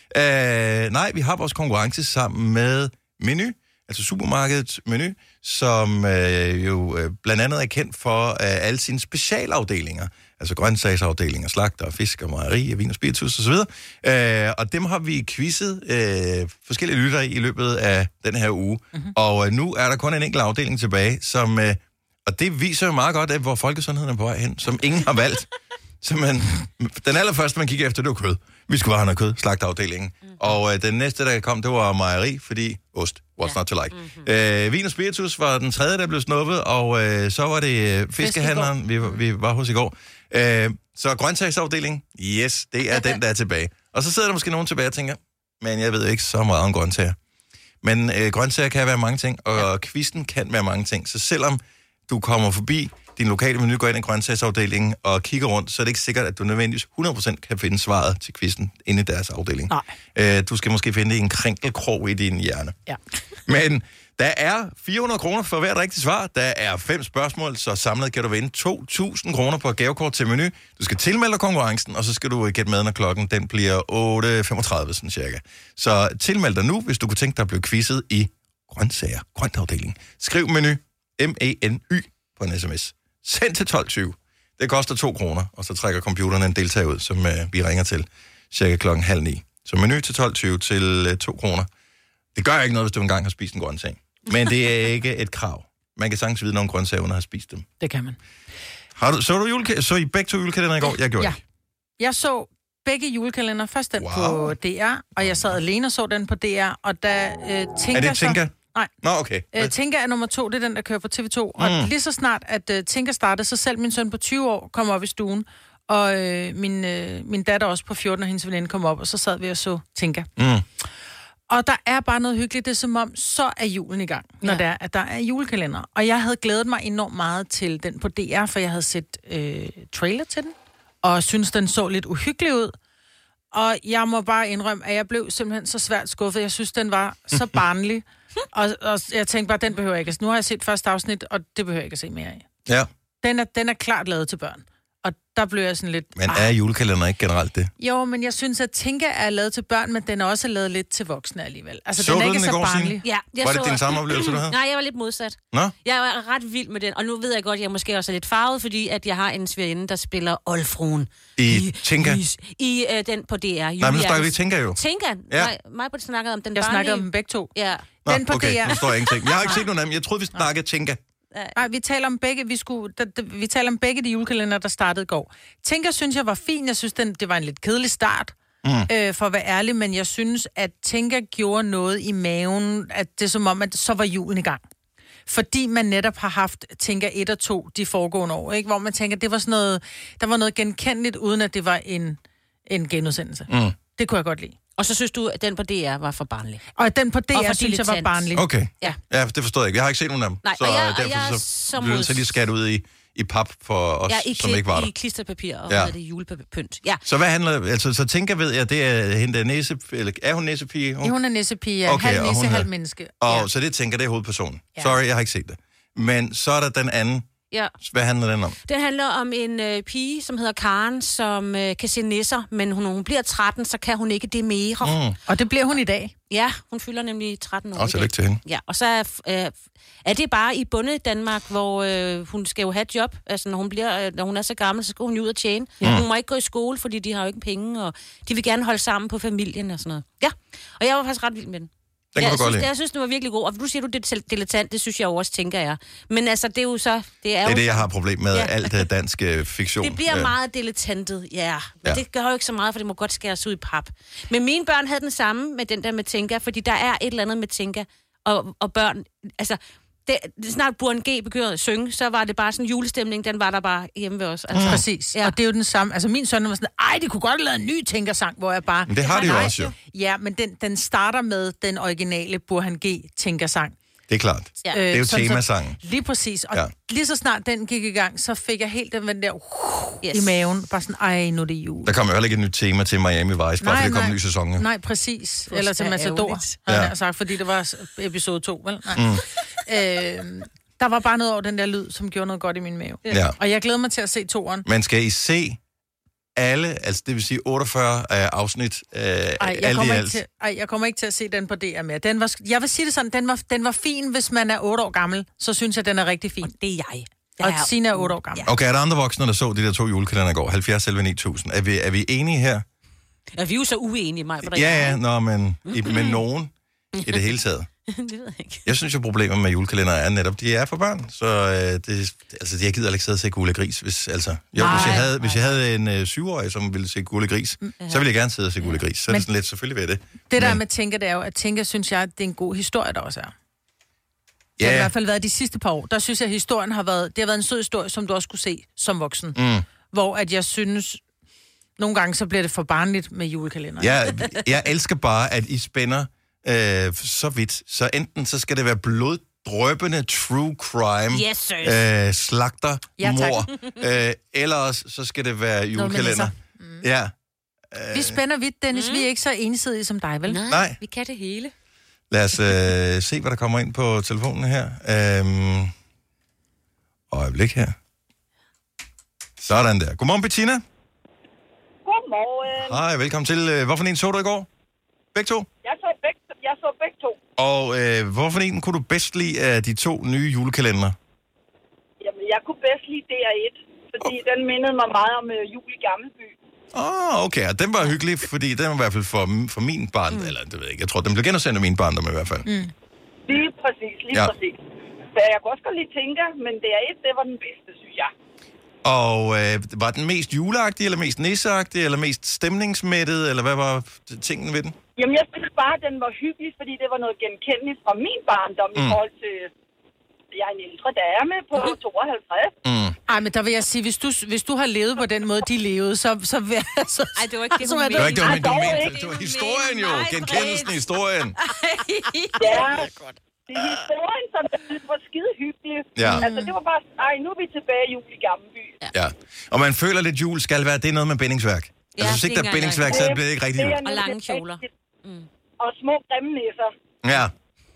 Speaker 5: Øh, nej, vi har vores konkurrence sammen med Menu. Altså supermarkedet Menu, som øh, jo øh, blandt andet er kendt for øh, alle sine specialafdelinger. Altså grøntsagsafdelinger, slagter, fisk og mejeri, vin og spiritus osv. Øh, og dem har vi quizzet øh, forskellige lyttere i, i løbet af den her uge. Mm-hmm. Og øh, nu er der kun en enkelt afdeling tilbage, som... Øh, og det viser jo meget godt, at hvor folkesundheden er på vej hen, som ingen har valgt. Så man, den allerførste, man kigger efter, det var kød. Vi skulle have noget kød, slagteafdelingen. Mm-hmm. Og øh, den næste, der kom, det var mejeri, fordi ost, what's ja. not to like. Mm-hmm. Øh, vin og spiritus var den tredje, der blev snuppet, og øh, så var det øh, fiskehandleren, vi, vi var hos i går. Øh, så grøntsagsafdelingen, yes, det er den, der er tilbage. Og så sidder der måske nogen tilbage og tænker, men jeg ved ikke så meget om grøntsager. Men øh, grøntsager kan være mange ting, og ja. quizzen kan være mange ting. Så selvom du kommer forbi din lokale Menu, går ind i grøntsagsafdelingen og kigger rundt, så er det ikke sikkert, at du nødvendigvis hundrede procent kan finde svaret til quizzen inde i deres afdeling.
Speaker 2: Nej.
Speaker 5: Øh, du skal måske finde det i en krænkelkrog i din hjerne.
Speaker 2: Ja.
Speaker 5: Men der er fire hundrede kroner for hvert rigtigt svar. Der er fem spørgsmål, så samlet kan du vinde to tusind kroner på et gavekort til Menu. Du skal tilmelde dig konkurrencen, og så skal du gætte med, når klokken den bliver otte femogtredive, sådan cirka. Så tilmeld dig nu, hvis du kunne tænke dig at blive quizzet i grøntsager, grøntafdelingen. Skriv Menu, M E N Y, på en sms. Send til tolv tyve. Det koster to kroner, og så trækker computeren en deltager ud, som øh, vi ringer til cirka klokken halv ni. Så Menu til tolv tyve til øh, to kroner. Det gør ikke noget, hvis du engang har spist en grøntsag. Men det er ikke et krav. Man kan sagtens vide, når en grøntsag under har spist dem.
Speaker 2: Det kan man.
Speaker 5: Har du, så du juleka- så I begge to julekalender i går? Jeg gjorde
Speaker 2: ja.
Speaker 5: ikke.
Speaker 2: Jeg så begge julekalender. Først den wow. på D R, og jeg sad alene og så den på D R, og da øh, Tinka...
Speaker 5: Er det Tinka?
Speaker 2: Så... Nej.
Speaker 5: Nå, okay.
Speaker 2: Øh, Tinka er nummer to, det er den, der kører på T V to. Mm. Og lige så snart, at uh, Tinka startede, så selv min søn på tyve år kom op i stuen, og øh, min, øh, min datter også på fjorten, og hendes veninde kom op, og så sad vi og så Tinka. Mm. Og der er bare noget hyggeligt, det er som om, så er julen i gang, når ja. der, er, at der er julekalender. Og jeg havde glædet mig enormt meget til den på D R, for jeg havde set øh, trailer til den, og synes den så lidt uhyggelig ud. Og jeg må bare indrømme, at jeg blev simpelthen så svært skuffet. Jeg synes, den var så barnlig. og, og jeg tænkte bare, den behøver jeg ikke. Nu har jeg set første afsnit, og det behøver jeg ikke at se mere af.
Speaker 5: Ja.
Speaker 2: Den er, den er klart lavet til børn. Og der blev jeg sådan lidt...
Speaker 5: Men er julekalender ikke generelt det?
Speaker 2: Jo, men jeg synes, at Tinka er lavet til børn, men den er også lavet lidt til voksne alligevel. Altså,
Speaker 5: så
Speaker 2: den er
Speaker 5: du
Speaker 2: ikke
Speaker 5: den
Speaker 2: så
Speaker 5: i går,
Speaker 2: barnlig.
Speaker 6: Ja, jeg
Speaker 5: var
Speaker 6: så...
Speaker 5: det din samme oplevelse, du havde?
Speaker 6: Nej, jeg var lidt modsat.
Speaker 5: Nå?
Speaker 6: Jeg var ret vild med den, og nu ved jeg godt, at jeg måske også er lidt farvet, fordi at jeg har en svigerinde, der spiller Oldfruen.
Speaker 5: I, I Tinka?
Speaker 6: I, i uh, den på D R.
Speaker 5: Nej, men nu snakker vi Tinka jo.
Speaker 6: Tinka?
Speaker 5: Ja.
Speaker 6: Nej, mig på det snakkede om den
Speaker 2: Jeg
Speaker 6: barnlige.
Speaker 2: snakkede om dem begge to.
Speaker 6: Ja.
Speaker 5: Nå,
Speaker 2: Den på
Speaker 5: okay,
Speaker 2: D R.
Speaker 5: nu står jeg ingenting. Jeg har ikke set nogen af dem. Jeg troede, vi snakkede Tinka.
Speaker 2: Nej, vi taler om begge, vi skulle, da, da, vi taler om begge de julekalender, der startede i går. Tinka synes jeg var fin. Jeg synes, den, det var en lidt kedelig start, mm. øh, for at være ærlig, men jeg synes, at Tinka gjorde noget i maven, at det er som om, at så var julen i gang. Fordi man netop har haft Tinka et og to de foregående år, ikke? Hvor man tænker, det var sådan noget, der var noget genkendeligt, uden at det var en, en genudsendelse. Mm. Det kunne jeg godt lide.
Speaker 6: Og så synes du, at den på D R var for barnlig?
Speaker 2: Og den på D R
Speaker 6: for
Speaker 2: synes jeg var barnlig.
Speaker 5: Okay.
Speaker 6: Ja.
Speaker 5: Ja, det forstår jeg ikke. Jeg har ikke set nogen af dem.
Speaker 6: Nej,
Speaker 5: så
Speaker 6: og jeg- og
Speaker 5: derfor
Speaker 6: jeg er
Speaker 5: så
Speaker 6: så
Speaker 5: blev det så
Speaker 6: mods-
Speaker 5: lige skat ud i, i pap for os,
Speaker 6: Ja, i,
Speaker 5: som ikke var der.
Speaker 6: i klisterpapir og
Speaker 5: Ja.
Speaker 6: ja. det julepynt. Ja.
Speaker 5: Så hvad handler... Altså, så tænker ved jeg, det er hende der næse... Eller er hun næsepige?
Speaker 2: Ja, hun er nissepige,
Speaker 5: Okay,
Speaker 2: halv
Speaker 5: og
Speaker 2: nisse,
Speaker 5: hun er-
Speaker 2: halv menneske.
Speaker 5: Og
Speaker 2: Ja.
Speaker 5: så det tænker, det er hovedpersonen.
Speaker 2: Ja.
Speaker 5: Sorry, jeg har ikke set det. Men så er der den anden.
Speaker 6: Ja.
Speaker 5: Hvad handler den om?
Speaker 6: Den handler om en øh, pige, som hedder Karen, som øh, kan se nisser, men hun, når hun bliver tretten, så kan hun ikke det mere.
Speaker 5: Mm.
Speaker 2: Og det bliver hun i dag.
Speaker 6: Ja, hun fylder nemlig tretten år
Speaker 5: Og
Speaker 6: i
Speaker 5: så
Speaker 6: dag.
Speaker 5: væk til hende.
Speaker 6: Ja, og så er, øh, er det bare i bunde Danmark, hvor øh, hun skal jo have et job. Altså, når hun, bliver, øh, når hun er så gammel, så skal hun jo ud og tjene. Ja. Hun må ikke gå i skole, fordi de har jo ikke penge, og de vil gerne holde sammen på familien og sådan noget. Ja, og jeg var faktisk ret vild med den.
Speaker 5: Den kan
Speaker 6: jeg,
Speaker 5: du godt
Speaker 6: synes,
Speaker 5: lide.
Speaker 6: jeg synes, den var virkelig god. Og du siger, du det er dilettant, det synes jeg jo også, tænker jeg. Men altså, det er jo så... Det er,
Speaker 5: Det er
Speaker 6: jo
Speaker 5: det, jeg
Speaker 6: så-
Speaker 5: har problem med.
Speaker 6: Ja.
Speaker 5: Alt uh, dansk uh, fiktion.
Speaker 6: Det bliver
Speaker 5: Ja.
Speaker 6: meget dilettantet, ja. Men
Speaker 5: Ja.
Speaker 6: det gør jo ikke så meget, for det må godt skæres ud i pap. Men mine børn havde den samme med den der med Tinka, fordi der er et eller andet med Tinka og, og børn. Altså, det, det snart Burhan G begyndte at synge, så var det bare sådan en julestemning, den var der bare hjemme ved os. Altså.
Speaker 2: Mm. Præcis. Ja. Og det er jo den samme. Altså min søn var sådan, ej, de kunne godt have lavet en ny Tinkersang, hvor jeg bare...
Speaker 5: Men det har de jo
Speaker 2: Nej.
Speaker 5: også, jo.
Speaker 2: Ja, men den, den starter med den originale Burhan G Tinkersang.
Speaker 5: Det er klart.
Speaker 2: Ja.
Speaker 5: Det er jo
Speaker 2: sådan, så-
Speaker 5: temasangen.
Speaker 2: Lige præcis. Og
Speaker 5: Ja.
Speaker 2: ja. lige så snart den gik i gang, så fik jeg helt den der uh,
Speaker 6: Yes.
Speaker 2: i maven. Bare sådan, ej, nu er det jul.
Speaker 5: Der kommer jo heller ikke et nyt tema til Miami Vice, bare fordi der kommer en ny sæson. jo.
Speaker 2: Nej, præcis.
Speaker 6: Hvor
Speaker 2: Eller til
Speaker 6: er
Speaker 2: Matador,
Speaker 6: ærgerligt.
Speaker 2: har
Speaker 5: Ja.
Speaker 2: jeg sagt, fordi det var episode to, vel? Nej.
Speaker 5: Mm.
Speaker 2: Øh, der var bare noget over den der lyd, som gjorde noget godt i min mave.
Speaker 5: Ja.
Speaker 2: Og jeg glæder mig til at se toeren.
Speaker 5: Men skal I se alle, altså det vil sige otteogfyrre uh, afsnit, uh,
Speaker 2: Ej, jeg
Speaker 5: alt i
Speaker 2: kommer, ikke
Speaker 5: alt?
Speaker 2: til, ej, jeg kommer ikke til at se den på D R mere. Den var, jeg vil sige det sådan, den var, den var fin, hvis man er otte år gammel. Så synes jeg, den er rigtig fin. Og
Speaker 6: det er jeg.
Speaker 2: Og Signe er otte år gammel.
Speaker 5: Okay, er der andre voksne, der så de der to julekalender i går? halvfjerds elleve ni tusind. Er vi, er vi enige her?
Speaker 6: Er vi jo så uenige, mig?
Speaker 5: Ja, ja, nå, men i, med nogen i det hele taget.
Speaker 6: Det ved jeg ikke.
Speaker 5: Jeg synes jo, problemet med julekalender er netop, de er for børn. Så øh, det, altså, jeg gider ikke sidde og se Gule Gris. Hvis, altså, jo,
Speaker 2: Nej,
Speaker 5: hvis, jeg havde, hvis jeg havde en øh, syvårig, som ville se Gule Gris, så ville jeg gerne sidde og se Gule Gris. Så er
Speaker 2: Men-
Speaker 5: det sådan lidt, selvfølgelig ved det.
Speaker 2: Det der
Speaker 5: Men-
Speaker 2: med Tinka, det er jo, at Tinka synes jeg, det er en god historie, der også er. Det har
Speaker 5: Ja.
Speaker 2: i hvert fald været de sidste par år. Der synes jeg, at historien har været, det har været en sød historie, som du også kunne se som voksen.
Speaker 5: Mm.
Speaker 2: Hvor at jeg synes, nogle gange så bliver det for barnligt med julekalender.
Speaker 5: Jeg, jeg elsker bare, at I spænder øh, så vidt. Så enten så skal det være bloddrøbende true crime,
Speaker 6: Yes, sirs.
Speaker 5: øh, slagter,
Speaker 2: Ja, tak.
Speaker 5: mor, øh, eller også så skal det være
Speaker 2: Noget med
Speaker 5: julekalender.
Speaker 2: nisser.
Speaker 5: Ja.
Speaker 2: Vi spænder vidt, Dennis. Mm. Vi er ikke så ensidige som dig, vel?
Speaker 6: Nej,
Speaker 5: Nej.
Speaker 6: vi kan det hele.
Speaker 5: Lad os øh, se, hvad der kommer ind på telefonen her. Øhm, øjeblik her. Sådan der. Godmorgen, Bettina.
Speaker 16: Godmorgen.
Speaker 5: Hej, velkommen til. Øh, Hvorfor en så du i går? Begge to?
Speaker 16: Jeg så begge, jeg så begge to.
Speaker 5: Og øh, hvorfor en kunne du bedst lide af de to nye julekalender?
Speaker 16: Jamen, jeg kunne bedst lide D R et, fordi oh. den mindede mig meget om uh, Jul i Gammelby.
Speaker 5: Åh, oh, okay. Og den var hyggelig, fordi den var i hvert fald for, for min barn, mm. eller det ved jeg ikke. Jeg tror, den blev genudsendt af min barndom i hvert fald.
Speaker 2: Mm.
Speaker 16: Lige præcis, lige
Speaker 5: Ja.
Speaker 16: ja. præcis. Så jeg kunne også godt lide Tinka, men D R et, det var den bedste, synes jeg.
Speaker 5: Og øh, var den mest juleagtige, eller mest nisseagtige, eller mest stemningsmættet, eller hvad var tingene ved den?
Speaker 16: Jamen, jeg synes bare, at den var hyggelig, fordi det var noget genkendeligt fra min barndom mm. i forhold til... Jeg er en ældre dame på tooghalvtreds.
Speaker 5: Mm.
Speaker 2: Ej, men der vil jeg sige, hvis du, hvis du har levet på den måde, de levede, så... så, så
Speaker 6: Ej, det var ikke det,
Speaker 2: så
Speaker 6: hun
Speaker 2: er
Speaker 5: Det var ikke det,
Speaker 16: Ej,
Speaker 5: men du
Speaker 16: dog
Speaker 5: mente.
Speaker 16: ikke.
Speaker 5: Det var historien jo. Genkendelsen i historien.
Speaker 16: Ja, det er historien, som jeg synes var skide hyggelig.
Speaker 5: Ja.
Speaker 16: Altså, det var bare... Ej, nu er vi tilbage i Jul i Gammelby.
Speaker 5: Ja. Og man føler lidt, jul skal være, det er noget med bindingsværk. Ja, altså, hvis ikke der er bindingsværk, så bliver det ikke rigtig jul.
Speaker 16: er
Speaker 6: Og lange
Speaker 16: nemlig
Speaker 6: kjoler.
Speaker 16: rigtigt. Og små grimme nisser.
Speaker 5: Ja.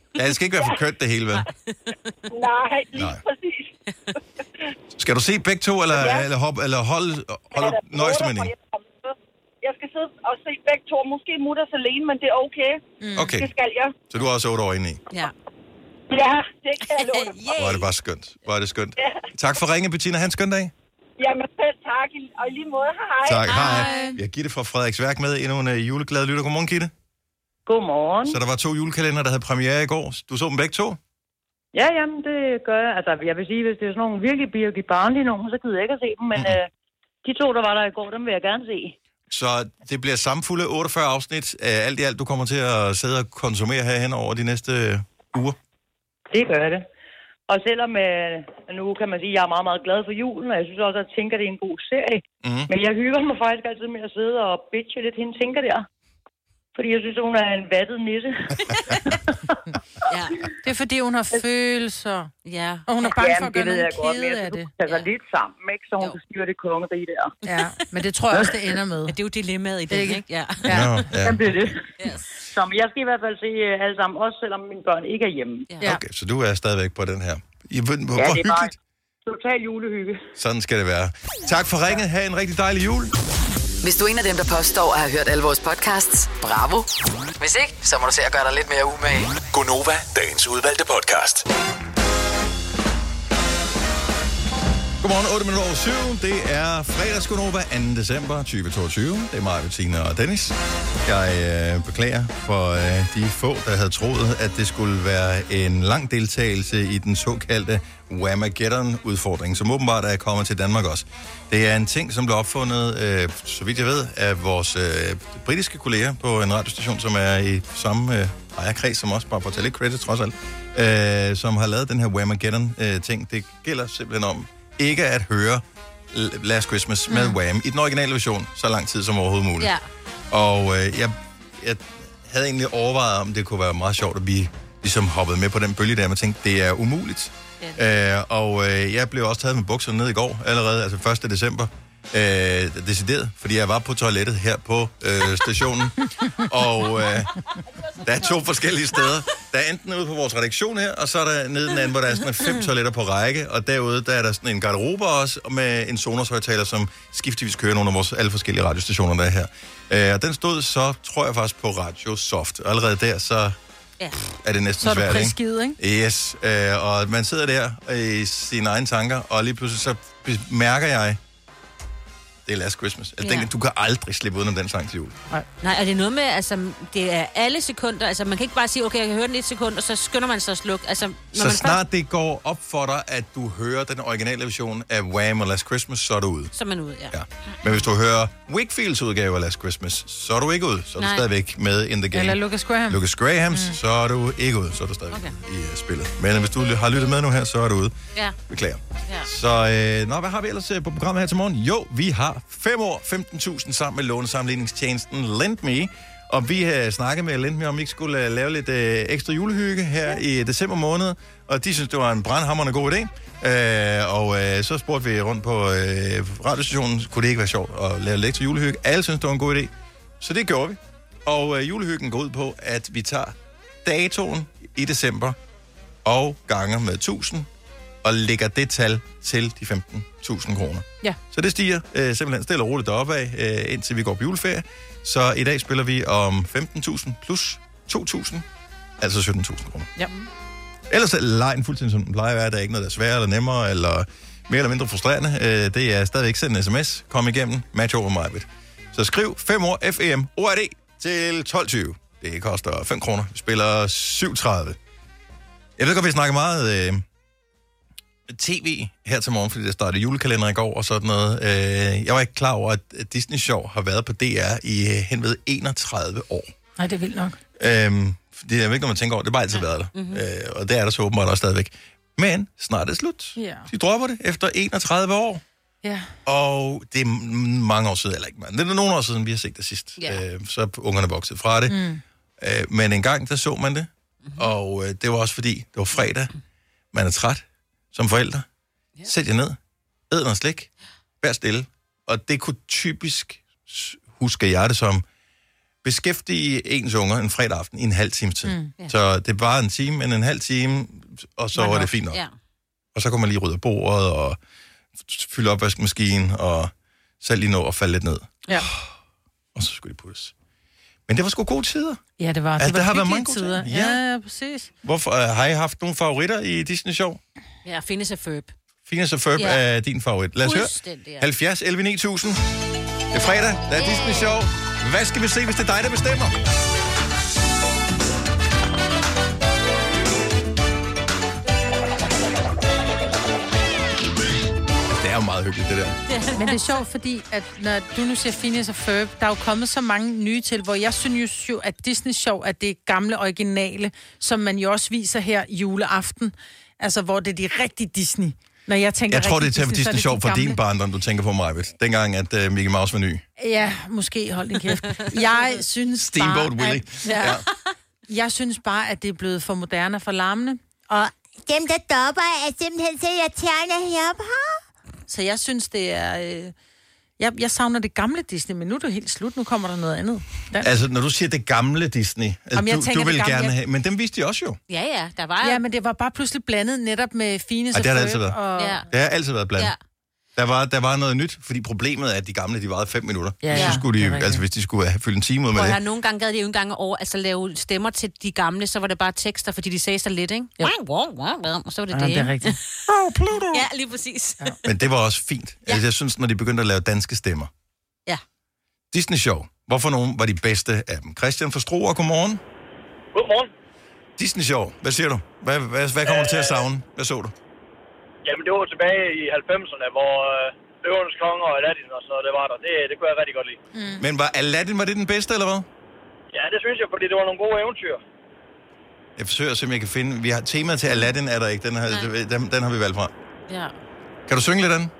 Speaker 5: Ja, det skal ikke være for kønt det hele, vel?
Speaker 16: Nej, lige
Speaker 5: Nej.
Speaker 16: præcis.
Speaker 5: Skal du se begge to, eller,
Speaker 16: Ja.
Speaker 5: eller, hop, eller holde, holde
Speaker 16: Ja,
Speaker 5: nøjes du med den ene?
Speaker 16: Jeg skal sidde og se begge to. Måske mutters alene, men det er okay.
Speaker 5: Mm. Okay.
Speaker 16: Det skal jeg.
Speaker 5: Så du er også otte år inde i.
Speaker 6: Ja.
Speaker 16: Ja, det kan jeg love dig.
Speaker 5: Hvor er det bare skønt. Hvor er det skønt.
Speaker 16: Ja.
Speaker 5: Tak for ringe, Bettina. Ha' en skøn dag.
Speaker 16: Jamen selv tak. I- Og i lige måde, hej.
Speaker 5: Tak. Hej. Vi har Gitte fra Frederiksværk med. Endnu en uh, juleglade lytter. Godmorgen, Gitte.
Speaker 17: Godmorgen.
Speaker 5: Så der var to julekalender, der havde premiere i går. Du så dem begge to?
Speaker 17: Ja, jamen, det gør jeg. Altså, jeg vil sige, hvis det er sådan nogle virkelig Birgit Barnlige nogen, så gider jeg ikke at se dem, men mm. øh, de to, der var der i går, dem vil jeg gerne se.
Speaker 5: Så det bliver samfulde otteogfyrre afsnit af alt i alt, du kommer til at sidde og konsumere herhen over de næste øh, uger?
Speaker 17: Det gør det. Og selvom øh, nu kan man sige, at jeg er meget, meget glad for julen, og jeg synes også, at jeg tænker, at det er en god serie.
Speaker 5: Mm.
Speaker 17: Men jeg hygger mig faktisk altid med at sidde og bitche lidt hende tænker der. Fordi jeg synes, at hun er en vattet nisse.
Speaker 2: Ja. Det er fordi, hun har følelser.
Speaker 6: Ja.
Speaker 2: Og hun er bange for
Speaker 17: Jamen,
Speaker 2: at gøre
Speaker 17: det ved
Speaker 2: nogen
Speaker 17: jeg godt, men
Speaker 2: kede
Speaker 17: jeg
Speaker 2: af det.
Speaker 17: synes, hun tager sig lidt sammen, ikke? Så hun kan styre det kongerige der.
Speaker 2: Ja, men det tror jeg også, det ender med.
Speaker 6: Ja, det er jo dilemmaet i det, ikke? Ja.
Speaker 5: Ja. Nå, ja.
Speaker 17: Jamen, det er det.
Speaker 6: Yes.
Speaker 17: Så men jeg skal i hvert fald se uh, alle sammen, også selvom mine børn ikke er hjemme.
Speaker 5: Ja. Okay, så du er stadigvæk på den her. I, hvor, hvor
Speaker 17: Ja, det er bare
Speaker 5: hyggeligt.
Speaker 17: total julehygge.
Speaker 5: Sådan skal det være. Tak for ringet. Ha' en rigtig dejlig jul.
Speaker 7: Hvis du er en af dem, der påstår at have hørt alle vores podcasts, bravo. Hvis ikke, så må du se at gøre dig lidt mere umage.
Speaker 9: Gonova, dagens udvalgte podcast.
Speaker 5: Godmorgen, otte minutter over syv. Det er fredags Gonova, anden december tyve toogtyve. Det er mig, Bettina og Dennis. Jeg øh, beklager for øh, de få, der havde troet, at det skulle være en lang deltagelse i den såkaldte Whamageddon-udfordring, som åbenbart er kommet til Danmark også. Det er en ting, som blev opfundet, øh, så vidt jeg ved, af vores øh, britiske kolleger på en radiostation, som er i samme øh, ejerkreds som os, bare for at tage lidt credit trods alt, øh, som har lavet den her Whamageddon-ting. Øh, det gælder simpelthen om ikke at høre Last Christmas med mm. Wham i den originale version så lang tid som overhovedet muligt.
Speaker 6: Ja.
Speaker 5: Og øh, jeg, jeg havde egentlig overvejet, om det kunne være meget sjovt, at vi ligesom hoppede med på den bølge der, og tænkte, det er umuligt. Yeah. Øh, og øh, jeg blev også taget med bukserne ned i går allerede, altså første december, øh, decideret, fordi jeg var på toilettet her på øh, stationen. Og øh, der er to forskellige steder. Der er enten ude på vores redaktion her, og så er der nede den anden, hvor der er sådan fem toiletter på række, og derude der er der sådan en garderobe også, med en Sonos-højtaler, som skiftevis kører nogle af vores alle forskellige radiostationer, der er her. Øh, og den stod så, tror jeg faktisk, på Radio Soft. Og allerede der, så
Speaker 6: ja.
Speaker 5: er det næsten
Speaker 2: Så er du
Speaker 5: svært,
Speaker 2: prisgivet,
Speaker 5: ikke? Yes, øh, og man sidder der i sine egne tanker, og lige pludselig så mærker jeg, det er Last Christmas. Jeg tænker,
Speaker 6: Ja.
Speaker 5: du kan aldrig slippe udenom den sang til jul.
Speaker 2: Nej.
Speaker 6: Nej, og det er noget med, altså, det er alle sekunder, altså, man kan ikke bare sige, okay, jeg kan høre den et sekund, og så skynder man sig at slukke. Altså, når
Speaker 5: Så
Speaker 6: man
Speaker 5: snart
Speaker 6: først,
Speaker 5: det går op for dig, at du hører den originale version af Wham! Og Last Christmas, så er du ude.
Speaker 6: så er man ude, ja.
Speaker 5: Ja. Men hvis du hører Wakefields udgave af Last Christmas, så er du ikke ude. Så er du
Speaker 6: Nej.
Speaker 5: stadigvæk med in the game.
Speaker 2: Eller Lucas Graham.
Speaker 5: Lucas Grahams, mm. så er du ikke ude. Så er du stadigvæk
Speaker 6: Okay.
Speaker 5: i uh, spillet. Men hvis du har lyttet med nu her, så er du ude.
Speaker 6: Ja.
Speaker 5: Beklager.
Speaker 6: Ja.
Speaker 5: Så øh, nå, hvad har vi ellers øh, på programmet her til morgen? Jo, vi har fem år, femten tusind sammen med lånesammenligningstjenesten LendMe. Og vi har snakket med LendMe, om vi ikke skulle uh, lave lidt uh, ekstra julehygge her ja. i december måned. Og de synes, det var en brandhamrende god idé. Uh, og uh, så spurgte vi rundt på uh, radiostationen, kunne det ikke være sjovt at lave lidt ekstra julehygge? Alle synes, det var en god idé. Så det gjorde vi. Og uh, julehyggen går ud på, at vi tager datoen i december og ganger med tusind, og lægger det tal til de femten tusind kroner.
Speaker 2: Ja.
Speaker 5: Så det stiger øh, simpelthen stille og roligt deroppe af, øh, indtil vi går på juleferie. Så i dag spiller vi om femten tusind plus to tusind, altså sytten tusind kroner.
Speaker 2: Ja.
Speaker 5: Ellers er lejen fuldstændig som den plejer at være. Der er ikke noget, der er sværere eller nemmere, eller mere eller mindre frustrerende. Øh, det er stadigvæk sendt en sms. Kom igennem. Match over mig. Så skriv fem år F E M O R D til tolv tyve. Det koster fem kroner. Vi spiller syv tredive. Jeg ved godt, vi snakker meget... Øh, tv her til morgen, fordi der startede julekalender i går og sådan noget. Jeg var ikke klar over, at Disney Show har været på D R i henved enogtredive år.
Speaker 2: Nej, det er vildt nok.
Speaker 5: Øhm, det er ikke, når man tænker over, det har bare altid været der.
Speaker 2: Mm-hmm.
Speaker 5: Øh, og det er der så åbenbart også stadigvæk. Men snart er det slut.
Speaker 2: Ja.
Speaker 5: De dropper det efter enogtredive år.
Speaker 2: Ja.
Speaker 5: Og det er mange år siden, eller ikke mange. Det er nogle år siden, vi har set det sidst.
Speaker 6: Ja.
Speaker 5: Øh, så er ungerne vokset fra det.
Speaker 2: Mm.
Speaker 5: Øh, men en gang, der så man det. Mm-hmm. Og øh, det var også fordi, det var fredag. Man er træt som forældre. Ja. Sæt jer ned. Æd noget slik. Vær stille. Og det kunne typisk, husker jeg det som, beskæftige ens unger en fredag aften i en halv times tid.
Speaker 2: Mm,
Speaker 5: ja. Så det var en time, men en halv time, og så
Speaker 6: Man
Speaker 5: var
Speaker 6: nok,
Speaker 5: det fint nok.
Speaker 6: ja.
Speaker 5: Og så kunne man lige rydde bordet og fylde opvaskemaskinen og selv lige nå at falde lidt ned.
Speaker 2: Ja.
Speaker 5: Og så skulle de puttes. Men det var sgu gode tider.
Speaker 2: Ja, det var.
Speaker 5: Altså,
Speaker 2: det var
Speaker 5: der har været
Speaker 2: hyggelige
Speaker 5: mange gode
Speaker 2: tider.
Speaker 5: tider.
Speaker 2: Ja,
Speaker 5: Ja.
Speaker 2: ja, præcis.
Speaker 5: Hvorfor, uh, har I haft nogle favoritter i Disney-show?
Speaker 6: Ja, Phineas og Ferb.
Speaker 5: Phineas og Ferb
Speaker 6: Ja.
Speaker 5: er din favorit. Lad os høre.
Speaker 6: Fuldstændig, ja.
Speaker 5: halvfjerds elleve ni tusind. Det er fredag, der er Disney-show. Hvad skal vi se, hvis det er dig, der bestemmer? Det er jo meget hyggeligt, det der.
Speaker 2: Men det er sjovt, fordi at når du nu siger Phineas og Ferb, der er jo kommet så mange nye til, hvor jeg synes jo, at Disney-show er det gamle originale, som man jo også viser her juleaften. Altså, hvor det er de rigtige Disney. Når jeg tænker
Speaker 5: Jeg tror, det er
Speaker 2: rigtig
Speaker 5: til
Speaker 2: Disney, så
Speaker 5: Disney-show
Speaker 2: de
Speaker 5: for
Speaker 2: gamle.
Speaker 5: din barndom, du tænker på mig, ved. Dengang, at uh, Mickey Mouse var ny.
Speaker 2: Ja, måske, hold din kæft. Jeg synes
Speaker 5: Steamboat
Speaker 2: bare,
Speaker 5: Willie.
Speaker 2: At, ja,
Speaker 5: Ja.
Speaker 2: Jeg synes bare, at det er blevet for moderne og for larmende.
Speaker 18: Og dem, der dopper, er simpelthen så irriterende heroppe her.
Speaker 2: Så jeg synes, det er... Øh, jeg, jeg savner det gamle Disney, men nu er det helt slut. Nu kommer der noget andet. Den.
Speaker 5: Altså, når du siger det gamle Disney, altså,
Speaker 2: Jamen, jeg
Speaker 5: du,
Speaker 2: tænker
Speaker 5: du vil
Speaker 2: det gamle,
Speaker 5: gerne
Speaker 2: jeg-
Speaker 5: have... Men dem viste de også jo.
Speaker 6: Ja, ja, der var...
Speaker 2: Ja, men det var bare pludselig blandet netop med Phineas
Speaker 5: Og
Speaker 2: og
Speaker 5: det har det
Speaker 2: Ferb.
Speaker 5: altid været.
Speaker 2: Og...
Speaker 6: Ja.
Speaker 5: Det har altid været blandt.
Speaker 6: Ja.
Speaker 5: Der var, der var noget nyt, fordi problemet er, at de gamle, de varede fem minutter.
Speaker 6: Ja,
Speaker 5: så
Speaker 6: ja.
Speaker 5: skulle
Speaker 6: Det
Speaker 5: de,
Speaker 6: er rigtigt.
Speaker 5: altså hvis de skulle have fyldt en time ud med
Speaker 6: Og
Speaker 5: det.
Speaker 6: her nogle gange gad de jo en gang over, altså lave stemmer til de gamle, så var det bare tekster, fordi de sagde så lidt, ikke? Ja. Og så var det
Speaker 2: Ja,
Speaker 6: det,
Speaker 2: det er
Speaker 6: ikke?
Speaker 2: rigtigt.
Speaker 6: Ja, lige præcis. Ja.
Speaker 5: Men det var også fint. Ja. Altså, jeg synes, når de begyndte at lave danske stemmer.
Speaker 6: Ja.
Speaker 5: Disney-show. Hvorfor nogen var de bedste af dem? Christian fra Struer, godmorgen.
Speaker 19: Godmorgen.
Speaker 5: Disney-show. Hvad siger du? Hvad, hvad, hvad kommer du til at savne? Hvad så du?
Speaker 19: Jamen, det var tilbage i halvfemserne, hvor øh, Løvernes Konge og Aladdin og så det var der. Det, det kunne jeg rigtig godt lide.
Speaker 5: Mm. Men var Aladdin, var det den bedste, eller hvad?
Speaker 19: Ja, det synes jeg, fordi det var nogle gode eventyr.
Speaker 5: Jeg forsøger at se, om jeg kan finde... Vi har temaet til Aladdin, er der ikke. Den, har, den, den har vi valgt fra.
Speaker 6: Ja.
Speaker 5: Kan du synge lidt af den?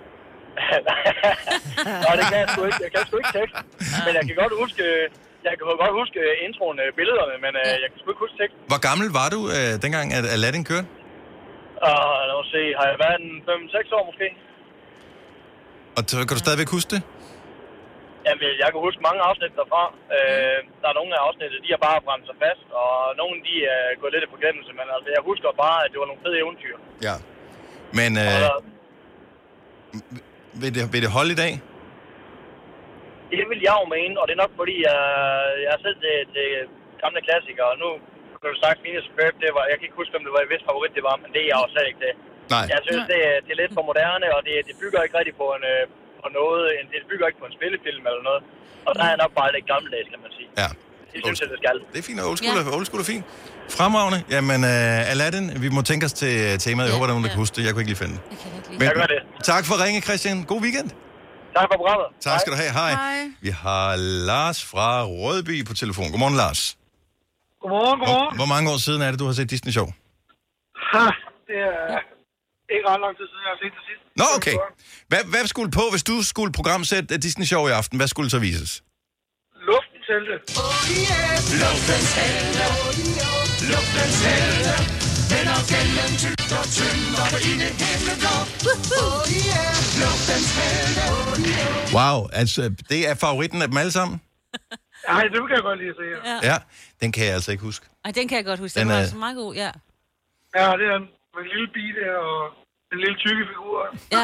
Speaker 19: Nej, det kan jeg sgu ikke. Jeg kan sgu ikke tekst. Men jeg kan godt huske... Jeg kan godt huske introen, øh, billederne, men øh, jeg kan sgu ikke huske teksten.
Speaker 5: Hvor gammel var du, øh, dengang at Aladdin kørte?
Speaker 19: Og lad os se, har jeg været en fem seks år måske?
Speaker 5: Og t- kan du stadigvæk huske det?
Speaker 19: Jamen, jeg kan huske mange afsnit derfra. Øh, der er nogle af afsnittet, de har bare brændt sig fast, og nogle de er gået lidt i forglemmelse, men altså, jeg husker bare, at det var nogle fede eventyr.
Speaker 5: Ja. Men øh,
Speaker 19: Og,
Speaker 5: vil, det, vil det holde i dag?
Speaker 19: det vil jeg jo mene, og det er nok fordi, jeg, jeg er selv til, til gamle klassikere, og nu kan du sagt, Phineas og Ferb, det var, jeg kan ikke huske, om det var et vist favorit, det var, men det er jeg jo slet ikke det.
Speaker 5: Nej.
Speaker 19: Jeg synes, det, er- det er lidt for moderne, og det, det bygger ikke rigtig på, en, øh, på noget, en- det bygger ikke på en spillefilm eller noget. Og der er jeg nok bare lidt gammeldags, kan man sige.
Speaker 5: Ja.
Speaker 19: Det synes jeg, det skal.
Speaker 5: Det er fint, old school, ja. Old school er fint. Fremragende. Jamen, uh, Aladdin, vi må tænke os til temaet. Jeg håber, der er nogen, der kan huske det. Jeg kunne ikke lige finde det. Men,
Speaker 19: Jeg gør det.
Speaker 5: tak for ringe, Christian. God weekend.
Speaker 19: Tak for programmet.
Speaker 5: Tak skal du have. Hej.
Speaker 19: Hej.
Speaker 5: Vi har Lars fra Rødby på telefon. Godmorgen, Lars.
Speaker 20: Godmorgen,
Speaker 5: Hvor,
Speaker 20: godmorgen.
Speaker 5: hvor mange år siden er det, du har set Disney-show?
Speaker 20: Ha, det er ikke ret lang tid siden, jeg har set det sidst.
Speaker 5: Nå, okay. Hvad, hvad skulle på, hvis du skulle programsætte Disney-show i aften? Hvad skulle så vises?
Speaker 20: Luftens helte.
Speaker 13: Luftens helte, luftens helte, vender gennem tygt og tyndt og på ine himmelblå. Luftens helte.
Speaker 5: Wow, altså, det er favoritten af dem alle sammen?
Speaker 20: Nej, det kan jeg godt lide at se. Ja,
Speaker 6: Ja.
Speaker 5: Ja, den kan jeg altså ikke huske.
Speaker 6: Ej, den kan jeg godt huske. Den,
Speaker 5: Den
Speaker 6: den var
Speaker 5: er-
Speaker 6: altså meget god, ja.
Speaker 20: ja det er en, med en lille bil der og en lille tykke figur.
Speaker 6: Ja.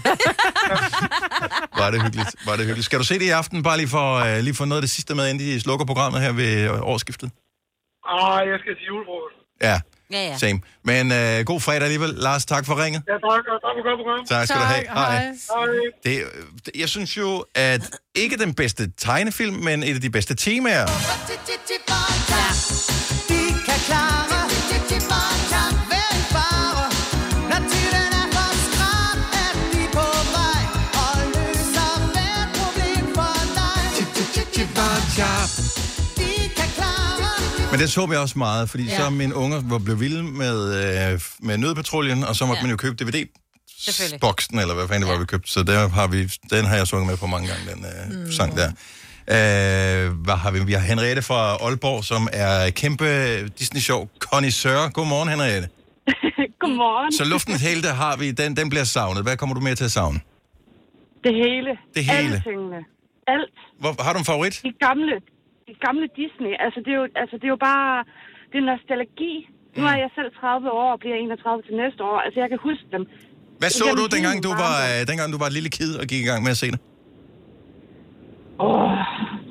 Speaker 5: Var det hyggeligt. Var det hyggeligt. Skal du se det i aften, bare lige for, uh, lige for noget af det sidste med, inden de slukker programmet her ved øh, årsskiftet?
Speaker 20: Ah, jeg skal til julefrokost.
Speaker 5: Ja,
Speaker 6: Ja, ja.
Speaker 5: same. Men uh, god fredag alligevel. Lars, tak for ringet.
Speaker 20: Ja, tak, og tak for godt program.
Speaker 5: Tak skal du have. Hej.
Speaker 20: Hej.
Speaker 5: Det, øh, jeg synes jo, at ikke den bedste tegnefilm, men et af de bedste temaer.
Speaker 13: De kan klare, de bare kan være i fare. Når tiden er for stram, er de på vej og løser hvert problem for dig. De kan klare.
Speaker 5: Men det så jeg også meget, fordi
Speaker 6: Ja.
Speaker 5: så mine unger var blevet vilde med, øh, med Nødpatruljen, og så måtte
Speaker 6: Ja.
Speaker 5: man jo købe D V
Speaker 6: Selvfølgelig.
Speaker 5: D-boksen, eller hvad fanden det var, vi købte. Så der har vi, den har jeg sunget med på mange gange, den øh, mm. sang der. Øh, hvad har vi? Vi har Henriette fra Aalborg, som er kæmpe Disney-show connoisseur. Godmorgen, Henriette.
Speaker 21: Godmorgen.
Speaker 5: Så luftens helte har vi, den, den bliver savnet. Hvad kommer du mere til at savne?
Speaker 21: Det hele.
Speaker 5: Det hele.
Speaker 21: Alle tingene. Alt.
Speaker 5: Hvor, har du en favorit?
Speaker 21: De gamle. de gamle Disney, altså det er jo, altså, det er jo bare, det er nostalgi. Nu er jeg selv tredive år og bliver enogtredive til næste år. Altså, jeg kan huske dem.
Speaker 5: Hvad så du, dengang du, var, øh, dengang du var et lille kid og gik i gang med at se det?
Speaker 21: Åh, oh,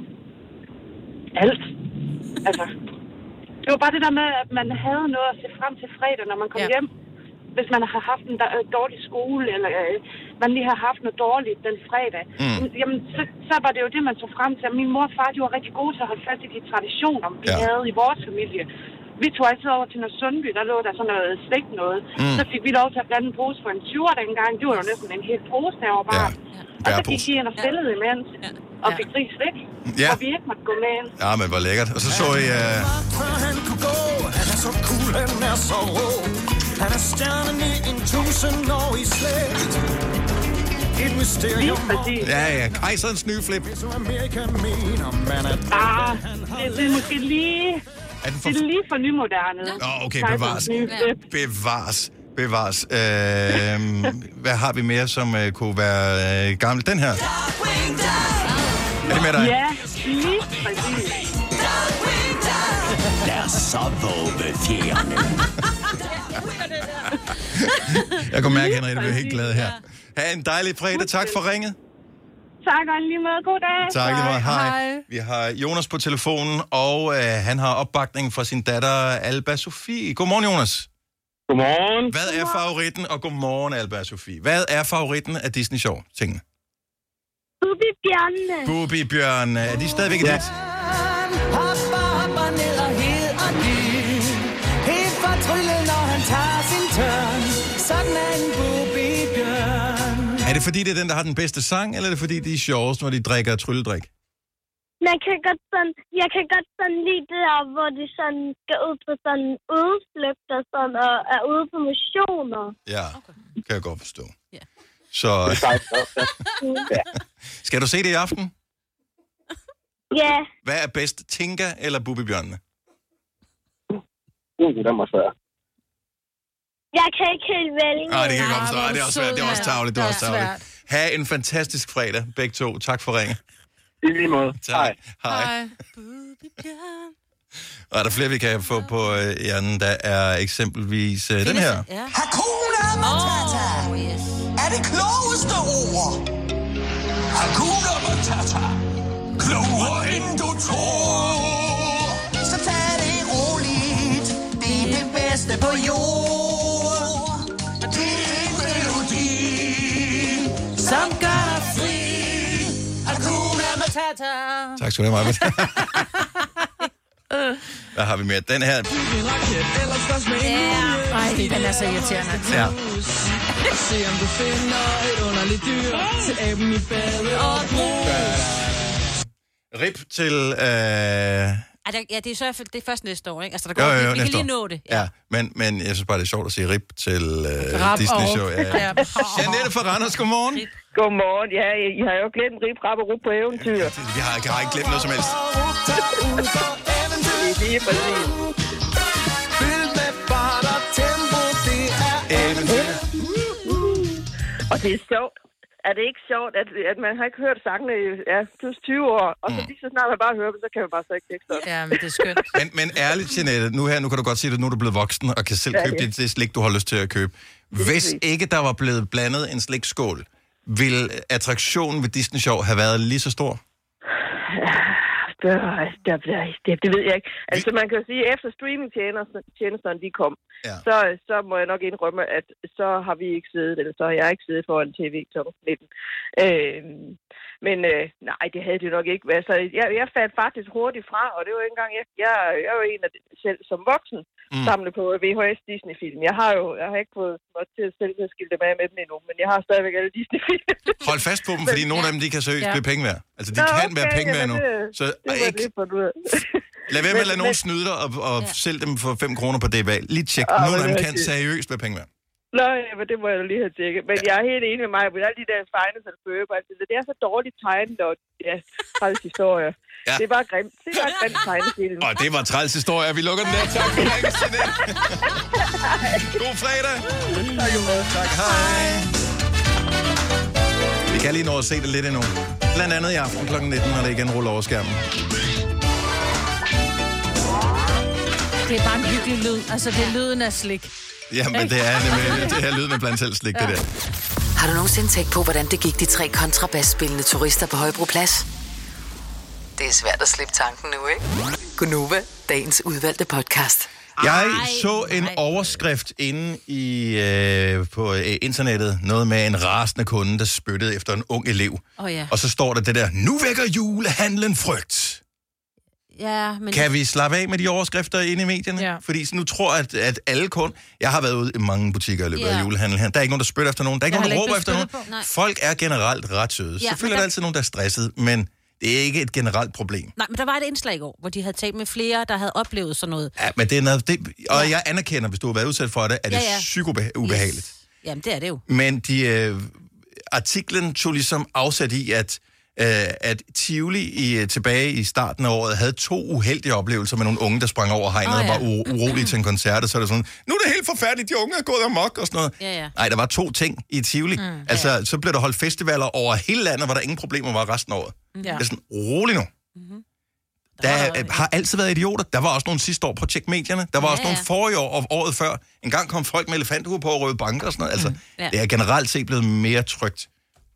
Speaker 21: alt. Altså, det var bare det der med, at man havde noget at se frem til fredag, når man kom ja. hjem. Hvis man har haft en dårlig skole, eller øh, man lige har haft noget dårligt den fredag, mm. jamen, så, så var det jo det, man så frem til. Min mor og far, de var rigtig gode til at holde fast i de traditioner, vi ja. havde i vores familie. Vi tog altid over til noget Sundby, der lå der sådan noget slik noget. Mm. Så fik vi lov til at blande en pose for en tyver dengang. Det var jo næsten en hel pose derovre bare. Ja. Og så gik de ind og spillede ja. imens, ja. og fik fri slik, ja. og vi ikke måtte gå med ind.
Speaker 5: Ja, men hvor lækkert. Og så så I... Uh...
Speaker 13: Han kunne gå, han er så cool, han er så rå. Han er stjernen i en tusind år i slægt. Et mysterium.
Speaker 5: Ja, ja, kejserens nye flip.
Speaker 21: Ah, det, det er måske lige... Er det, for... det er lige for nymoderne.
Speaker 5: Åh, oh, okay, bevares. Bevares. Bevares. Øh, hvad har vi mere, som uh, kunne være uh, gammel? Den her. Er det med dig?
Speaker 21: Ja, lige præcis.
Speaker 13: Lad os så våge fjerne.
Speaker 5: Jeg kunne mærke, at Henrik blev helt glad her. Ha' en dejlig fredag. Tak for ringet.
Speaker 21: Tak, og lige måde. God dag.
Speaker 5: Tak lige meget. Hej. Hej. Vi har Jonas på telefonen, og øh, han har opbakning fra sin datter Alba Sofie. Godmorgen, Jonas.
Speaker 22: Godmorgen.
Speaker 5: Hvad er favoritten, og godmorgen, Alba Sofie. Hvad er favoritten af Disney Sjov-tingene?
Speaker 18: Bubi-bjørnene.
Speaker 5: Bubi-bjørnene. Er de stadigvæk i ja. dit?
Speaker 13: Hopper, hopper ned og hed og dyb. Helt fortryllet, når han tager sin tørn. Sådan er en bubi-bjørn.
Speaker 5: Er det fordi, det er den, der har den bedste sang, eller er det fordi, de er sjovest, når de drikker trylledrik?
Speaker 18: Man kan godt sådan, jeg kan godt sådan lide det her, hvor de sådan skal ud på sådan udflugt og sådan, og er ude på missioner.
Speaker 5: Ja, kan jeg godt forstå. Yeah. Så skal du se det i aften?
Speaker 18: Ja. Yeah.
Speaker 5: Hvad er bedst, Tinka eller Bubi-bjørnene?
Speaker 22: Uh, den var svær.
Speaker 18: Jeg kan ikke helt vælge.
Speaker 5: Nej, det kan jeg godt forstå. Det er også svært. Det er også tarveligt. Det er også tarveligt. Ha' en fantastisk fredag, begge to. Tak for ringen.
Speaker 22: I lige måde.
Speaker 5: Tak. Hej. Hej. Og er der flere, vi kan få på uh, hjernen, der er eksempelvis uh, den her.
Speaker 13: Ja. Hakuna Matata. Oh, yes. Er det klogeste ord. Hakuna Matata. Klogere end du tror. Så tag det roligt. Det er det bedste på jord. Det er en melodi, som gør dig fri. Hakuna Matata.
Speaker 5: Tak skal du have, Maja. Hvad har vi mere? Den her.
Speaker 2: Nej, den er så irriterende.
Speaker 5: Ja.
Speaker 13: Se om du finder et underligt dyr til aben i badet og brug.
Speaker 5: Rip til... Øh...
Speaker 6: Ej, der, ja, det er, så, det er først næste år, ikke? Altså, der går,
Speaker 5: jo, jo,
Speaker 6: vi kan lige nå det.
Speaker 5: Ja, ja men, men jeg synes bare, det er sjovt at sige rip til øh, Disney-show. Ja, ja. Jeanette fra Randers, godmorgen.
Speaker 23: Godmorgen. Ja, I har jo glemt rip, rap og rup på eventyr.
Speaker 5: Vi har, jeg har ikke glemt noget som helst.
Speaker 23: Det er præcis.
Speaker 13: Fyld med fart og tempo, det er eventyr.
Speaker 23: Og det er sjovt. Er det ikke sjovt, at, at man har ikke hørt sangene i ja, plus tyve år, og så lige så snart man bare hører dem, så kan man bare så ikke tekste op.
Speaker 2: Ja, men det er skønt.
Speaker 5: men, men ærligt, Jeanette, nu her, nu kan du godt sige det, nu er du blevet voksen, og kan selv købe ja, ja. det, det slik, du har lyst til at købe. Hvis ikke der var blevet blandet en slikskål, ville attraktionen ved Disney Sjov have været lige så stor?
Speaker 23: Det, det, det, det ved jeg ikke. Altså, man kan jo sige, at efter streamingtjenesterne de kom, ja. så, så må jeg nok indrømme, at så har vi ikke siddet, eller så har jeg ikke siddet foran tv klokken nitten. Øh, men øh, nej, det havde det nok ikke været. Så jeg, jeg faldt faktisk hurtigt fra, og det var ikke engang, jeg, jeg, jeg er jo en af det, selv som voksen, mm. samle på V H S Disney-film. Jeg har jo jeg har ikke fået mig til at selv skilte med med dem endnu, men jeg har stadigvæk alle Disney-film.
Speaker 5: Hold fast på dem, fordi nogle af dem, de kan seriøst ja. blive penge værd. Altså, de Nå, kan okay, være penge værd nu. Så
Speaker 23: det var ikke...
Speaker 5: Lad være med at lade nogen snyde dig og, og ja. sælge dem for fem kroner på D B A. Lige tjek. Oh, nogle af dem kan seriøst være penge værd.
Speaker 23: Nå, ja, men det må jeg jo lige have tjekket. Men ja. jeg er helt enig med mig, at alle de der findes og bøber, det er så dårligt tegnet, og ja, træls historie. Ja. Det er bare grimt. Det er bare grimt tegnefilm.
Speaker 5: Og det var træls historie. Vi lukker den der. Tak for ringen, Jeanette. God fredag. Tak. Tak. Hej. Vi kan lige nå at se det lidt endnu. Blandt andet i aften klokken nitten, når det igen ruller over skærmen.
Speaker 2: Det er bare en hyggelig lyd. Altså, det er lyden af slik.
Speaker 5: Jamen, det er nemlig det her lyd med blandt selv slik, ja. Det der.
Speaker 7: Har du nogensinde tænkt på, hvordan det gik de tre kontrabasspillende turister på Højbroplads? Det er svært at slippe tanken nu, ikke? Gunova, dagens udvalgte podcast.
Speaker 5: Jeg så en overskrift inde i, øh, på øh, internettet, noget med en rasende kunde, der spyttede efter en ung elev.
Speaker 6: Oh, ja.
Speaker 5: Og så står der det der, nu vækker julehandlen frygt.
Speaker 6: Ja, men...
Speaker 5: Kan vi slappe af med de overskrifter inde i medierne?
Speaker 2: Ja.
Speaker 5: Fordi så nu tror jeg, at, at alle kun... Jeg har været ude i mange butikker i løbet
Speaker 6: Ja.
Speaker 5: af julehandlen her. Der er ikke nogen, der spytter efter nogen. Der er ikke
Speaker 2: Jeg
Speaker 5: nogen, der
Speaker 2: har
Speaker 5: råber
Speaker 2: ikke
Speaker 5: efter nogen.
Speaker 2: blevet
Speaker 5: Folk er generelt ret søde.
Speaker 6: Ja,
Speaker 5: Selvfølgelig er
Speaker 6: men
Speaker 5: der altid nogen, der er stresset, men det er ikke et generelt problem.
Speaker 6: Nej, men der var et indslag i går, hvor de havde talt med flere, der havde oplevet sådan noget.
Speaker 5: Ja, men det er noget... Det, og ja. Jeg anerkender, hvis du har været udsat for det, at det
Speaker 6: Ja, ja.
Speaker 5: er psykoubehageligt.
Speaker 6: Yes. Jamen, det er det jo.
Speaker 5: Men de, øh, artiklen tog ligesom afsat i, at, øh, at Tivoli i, tilbage i starten af året havde to uheldige oplevelser med nogle unge, der sprang over hegnet oh, ja. og var u- urolige til en koncert, og så er det sådan, nu er det helt forfærdeligt, de unge er gået amok og sådan noget.
Speaker 6: Ja, ja.
Speaker 5: Nej, der var to ting i Tivoli. Mm, altså, ja. Så blev der holdt festivaler over hele landet, hvor der ingen problemer var resten af året.
Speaker 2: Ja.
Speaker 5: Det er sådan, rolig nu.
Speaker 6: Mm-hmm.
Speaker 5: Der, der har altid været idioter. Der var også nogle sidste år på Tjek Medierne. Der var ja, også nogle ja. forrige år og året før. En gang kom folk med elefanthuer på og røde banker og sådan noget. Altså, mm, ja. Det er generelt set blevet mere trygt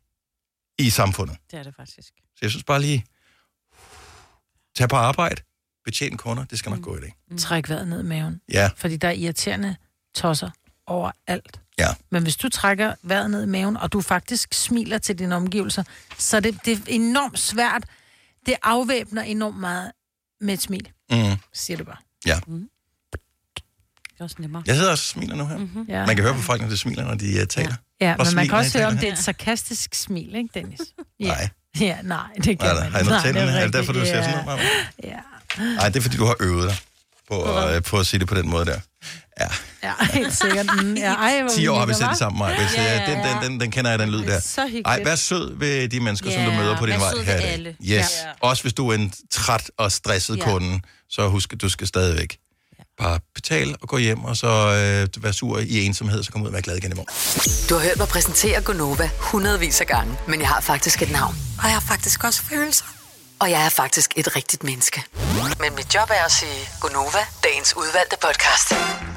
Speaker 5: i samfundet.
Speaker 6: Det er det faktisk.
Speaker 5: Så jeg synes bare lige, tag på arbejde, betjene kunder, det skal nok
Speaker 6: mm.
Speaker 5: gå i dag.
Speaker 2: Mm. Træk vejret ned i maven.
Speaker 5: Ja.
Speaker 2: Fordi der er irriterende tosser overalt.
Speaker 5: Ja.
Speaker 2: Men hvis du trækker vejret ned i maven, og du faktisk smiler til dine omgivelser, så er det, det er enormt svært. Det afvæbner enormt meget med et smil.
Speaker 5: Mm.
Speaker 2: Siger det bare.
Speaker 5: Ja.
Speaker 6: Mm. Det er også nemmere.
Speaker 5: Jeg sidder også og smiler nu her. Mm-hmm. Ja. Man kan høre på folk, når de smiler, når de uh, taler.
Speaker 2: Ja,
Speaker 5: og
Speaker 2: men man kan også høre, om
Speaker 5: taler.
Speaker 2: det er et sarkastisk smil, ikke, Dennis? Ja.
Speaker 5: Nej.
Speaker 2: Ja, nej, det kan
Speaker 5: nej,
Speaker 2: man
Speaker 5: har jeg noget
Speaker 2: ikke.
Speaker 5: tændende? Er det derfor, du
Speaker 2: ja.
Speaker 5: ser sådan noget?
Speaker 2: Ja.
Speaker 5: Nej, det er fordi, du har øvet dig på, uh, på at sige det på den måde der. Ja.
Speaker 2: Ja, helt sikkert. Mm, ja, ej,
Speaker 5: ti år har vi set det sammen, Maja.
Speaker 6: Ja, ja, ja.
Speaker 5: Den, den, den, den kender jeg, den lyd der.
Speaker 6: Så hyggeligt.
Speaker 5: Ej, vær sød ved de mennesker,
Speaker 6: ja,
Speaker 5: som du møder på din vej her i dag.
Speaker 6: alle.
Speaker 5: Yes.
Speaker 6: Ja.
Speaker 5: Også hvis du er en træt og stresset
Speaker 6: ja.
Speaker 5: kunde, så husk, at du skal stadigvæk bare betale og gå hjem, og så øh, være sur i ensomhed, så kom ud og være glad igen i morgen.
Speaker 7: Du har hørt mig præsentere Gunova hundredvis af gange, men jeg har faktisk et navn. Og jeg har faktisk også følelser. Og jeg er faktisk et rigtigt menneske. Men mit job er at sige Gunova, dagens udvalgte podcast.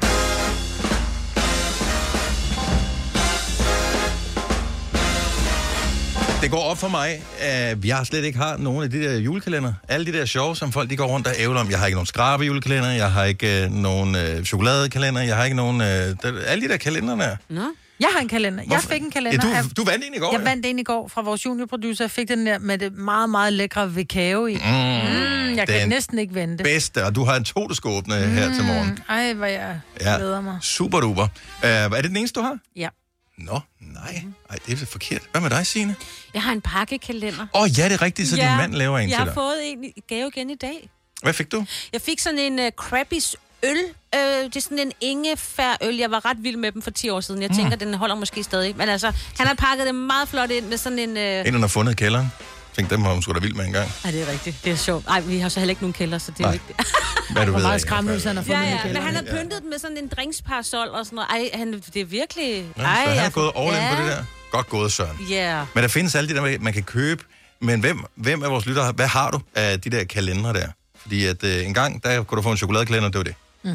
Speaker 5: Det går op for mig, at jeg slet ikke har nogen af de der julekalender. Alle de der show, som folk de går rundt og ævler om. Jeg har ikke nogen skrabe julekalender, jeg har ikke øh, nogen øh, chokoladekalender, jeg har ikke nogen... Øh, der, alle de der kalender der.
Speaker 2: Nå. Jeg har en kalender.
Speaker 5: Hvorfor?
Speaker 2: Jeg fik en kalender.
Speaker 5: Ja,
Speaker 2: af,
Speaker 5: du, du vandt en i går.
Speaker 2: Jeg
Speaker 5: ja.
Speaker 2: vandt en i går fra vores juniorproducer. Jeg fik den der med det meget, meget lækre vikao i. Mm, mm, jeg kan næsten ikke vente.
Speaker 5: Bedste, og du har en to, du skal åbne mm, her til morgen.
Speaker 2: Ej, hvor jeg
Speaker 5: ja.
Speaker 2: glæder mig.
Speaker 5: Super duper. Uh, er det den eneste, du har?
Speaker 2: Ja.
Speaker 5: Nå, nej. Ej, det er forkert. Hvad med dig, Signe?
Speaker 6: Jeg har en pakkekalender.
Speaker 5: Åh, oh, ja, det er rigtigt, så ja, din mand laver en
Speaker 6: til
Speaker 5: dig.
Speaker 6: Jeg har fået en gave igen i dag.
Speaker 5: Hvad fik du?
Speaker 6: Jeg fik sådan en uh, Krabby's øl. Uh, det er sådan en ingefærøl. Jeg var ret vild med dem for ti år siden. Jeg mm. tænker, den holder måske stadig. Men altså, han har pakket det meget flot ind med sådan en... Uh...
Speaker 5: En, han har fundet i kælderen. Jeg tænkte, dem har hun sgu da vild med en gang.
Speaker 6: Nej, det er rigtigt. Det er sjovt. Nej, vi har så heller ikke nogen kælder, så det er jo ikke det.
Speaker 5: Hvad du
Speaker 2: ved,
Speaker 5: meget
Speaker 2: skræmmende, han har fundet
Speaker 6: ja, ja,
Speaker 2: i kælderen.
Speaker 6: Men han har pyntet med sådan en drinksparasol og sådan noget. Ej, han, det er virkelig...
Speaker 5: Ja,
Speaker 6: Ej,
Speaker 5: så han er
Speaker 6: jeg...
Speaker 5: gået all in ja. på det der. Godt gået, Søren.
Speaker 6: Ja. Yeah.
Speaker 5: Men der findes alle de der, man kan købe. Men hvem, hvem af vores lyttere, hvad har du af de der kalendere der? Fordi at øh, en gang, der kunne du få en chokoladekalender, det var det. Mm.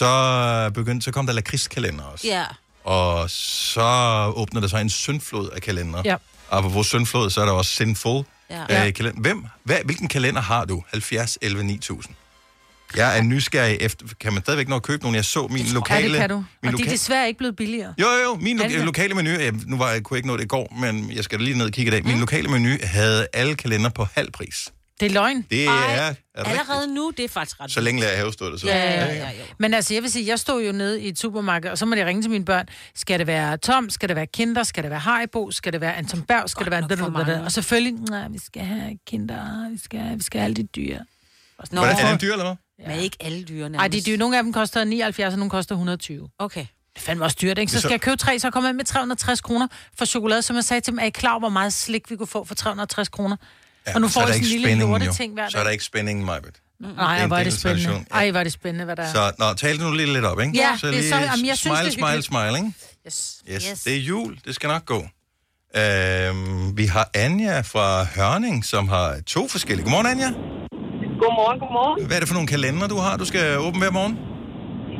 Speaker 5: Så begyndte, så kom der lakridskalender også.
Speaker 6: Ja.
Speaker 5: Og så åbnede der så en syndflod af kalendere.
Speaker 2: Ja.
Speaker 5: Og på vores syndflod, så er der også Sinful.
Speaker 6: Ja.
Speaker 5: Øh, kalender. Hvem, hvad, hvilken kalender har du? halvfjerds elleve ni tusind. Jeg er nysgerrig efter... Kan man stadigvæk nå at købe nogen? Jeg så min lokale...
Speaker 2: Ja, det kan du.
Speaker 5: Min
Speaker 2: og de
Speaker 5: loka-
Speaker 2: er desværre ikke blevet billigere.
Speaker 5: Jo, jo, min lo- lokale menu... Jeg, nu var jeg kunne ikke nå det i går, men jeg skal da lige ned og kigge i dag. Min
Speaker 6: Mm.
Speaker 5: lokale menu havde alle kalender på halv pris.
Speaker 2: Det er løgn.
Speaker 5: Det er, er
Speaker 6: allerede nu, det er faktisk ret.
Speaker 5: Så længe lader jeg havestået det så.
Speaker 2: Ja, ja, ja, ja. Men altså, jeg vil sige, jeg stod jo nede i et supermarked, og så må jeg ringe til mine børn. Skal det være Tom? Skal det være Kinder? Skal det være Haribo? Skal det være Anton Berg? Skal det være... Og selvfølgelig, nej, vi skal have Kinder, vi skal, vi skal have alle de dyre.
Speaker 5: Nå, er det en dyr, eller hvad?
Speaker 6: Ja. Men ikke alle dyre.
Speaker 2: Nej, de dyre. Nogle af dem koster nioghalvfjerds, og nogle koster et hundrede og tyve.
Speaker 6: Okay.
Speaker 2: Det fandme også dyrt, ikke? Så skal jeg købe tre, så kommer jeg med tre hundrede og tres kroner for chokolade, som jeg sagde til dem, er I klar, hvor meget slik vi kunne få for tre hundrede og tres kroner?
Speaker 5: Ja,
Speaker 2: og nu får jeg sådan en lille lorte
Speaker 5: jo.
Speaker 2: ting hver dag.
Speaker 5: Så er der ikke spænding, Majbet.
Speaker 2: Nej, hvor er det spændende. Ej, hvor er det spændende, hvad der er.
Speaker 5: Så, nå, tal det nu lige lidt op, ikke?
Speaker 2: Ja,
Speaker 5: så
Speaker 2: det er
Speaker 5: lige
Speaker 2: så, jamen, jeg
Speaker 5: smile,
Speaker 2: synes, det er
Speaker 5: smile, smile, ikke?
Speaker 2: Yes.
Speaker 5: Yes. yes. Det er jul, det skal nok gå. Øhm, vi har Anja fra Hørning, som har to forskellige. Godmorgen, Anja.
Speaker 1: Godmorgen, godmorgen.
Speaker 5: Hvad er det for nogle kalender, du har, du skal åbne hver morgen?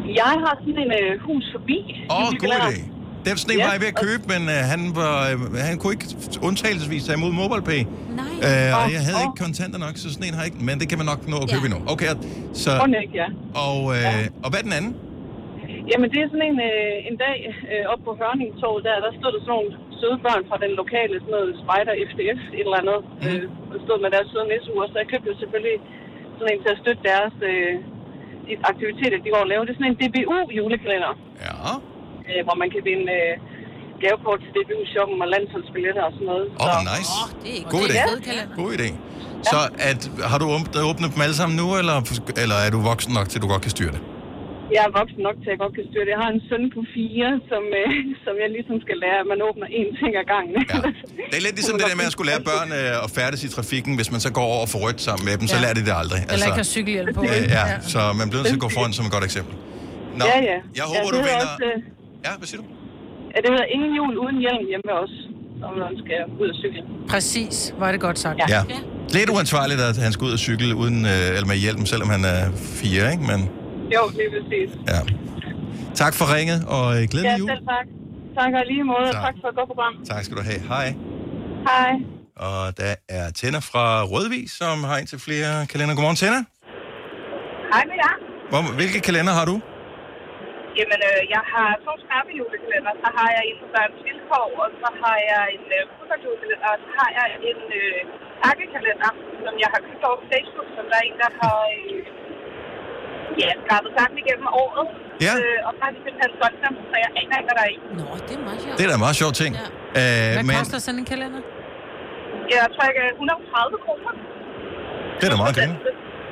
Speaker 21: Jeg har sådan en øh, hus forbi.
Speaker 5: Åh, oh, god idé. Den sådan en
Speaker 21: Ja.
Speaker 5: var jeg ved at købe, men øh, han, var, øh, han kunne ikke undtagelsesvis tage imod MobilePay.
Speaker 21: Nej.
Speaker 5: Øh, og
Speaker 21: Åh,
Speaker 5: jeg havde
Speaker 21: åh.
Speaker 5: ikke kontanter nok, så sådan en har jeg ikke. Men det kan man nok nå at købe
Speaker 21: Ja.
Speaker 5: endnu. Okay, så...
Speaker 21: Åh, ikke, ja.
Speaker 5: Og, øh, og hvad er den anden?
Speaker 21: Jamen, det er sådan en, øh, en dag øh, op på Hørningtorvet, der, der stod der sådan nogle søde børn fra den lokale, sådan noget Spejder F D F, et eller andet, mm. øh, der stod med deres søde næseuger, så jeg købte jo selvfølgelig sådan en til at støtte deres øh, de aktiviteter, de går og laver. Det er sådan en D B U-julekalender.
Speaker 5: Ja.
Speaker 21: Øh, hvor man kan vinde øh, gavekort til D B U-shoppen og landsholdsbilletter og sådan noget.
Speaker 5: Åh, oh, nice.
Speaker 21: Åh, det er ikke
Speaker 5: God idé.
Speaker 21: Ja.
Speaker 5: God idé. Så at, har du åbnet, åbnet dem alle sammen nu, eller, eller er du voksen nok til, at du godt kan styre det?
Speaker 21: Jeg er voksen nok til, at jeg godt kan styre det. Jeg har en søn på fire, som, øh, som jeg ligesom skal lære, at man åbner én ting ad gangen. Ja.
Speaker 5: Det er lidt ligesom det der med at skulle lære børn øh, at færdes i trafikken. Hvis man så går over for rødt sammen med dem, så
Speaker 2: Ja.
Speaker 5: lærer de det aldrig.
Speaker 2: Eller ikke har cykelhjelm på.
Speaker 5: Øh,
Speaker 2: ikke?
Speaker 5: ja, så man bliver nødt til at gå foran som et godt eksempel. Nå,
Speaker 21: Ja, ja.
Speaker 5: jeg håber,
Speaker 21: ja,
Speaker 5: du
Speaker 21: det hedder
Speaker 5: vinder...
Speaker 21: Også, øh,
Speaker 5: Ja, hvad siger du?
Speaker 21: ja, det hedder ingen jul uden hjelm hjemme ved os, når man skal ud og cykle.
Speaker 2: Præcis, var det godt sagt.
Speaker 5: Ja. ja. Lidt uansvarligt, at han skal ud og cykle uden, øh, eller med hjelm, selvom han er fire, ikke? Men
Speaker 21: Jo, det er præcis.
Speaker 5: ja. Tak for ringet, og øh, glædelig
Speaker 21: Ja,
Speaker 5: jul.
Speaker 21: selv tak. Tak og lige måde, og
Speaker 5: Tak.
Speaker 21: tak for et godt program.
Speaker 5: Tak skal du have. Hej.
Speaker 21: Hej.
Speaker 5: Og der er Tænder fra Rødvig, som har ind til flere kalender. Godmorgen, Tænder.
Speaker 1: Hej med jer.
Speaker 5: Hvor, hvilke kalender har du?
Speaker 1: Jamen, øh, jeg har to skarpe julekalender. Så har jeg en for børns vilkår, og så har jeg en øh, fodboldjulekalender, og så har jeg en øh, pakkekalender, som jeg har købt over Facebook, som der er en, der har øh, ja, skrabet sammen igennem året.
Speaker 5: Ja.
Speaker 1: Øh, og så har de simpelthen solgt dem, så jeg aner ikke, hvad der er i.
Speaker 6: Nå, det er meget sjovt.
Speaker 5: Det er da en meget sjov ting. Ja. Øh,
Speaker 2: Hvad
Speaker 5: men
Speaker 2: koster sådan en kalender?
Speaker 1: Jeg tror, jeg et hundrede og tredive kroner.
Speaker 5: det er da meget griner.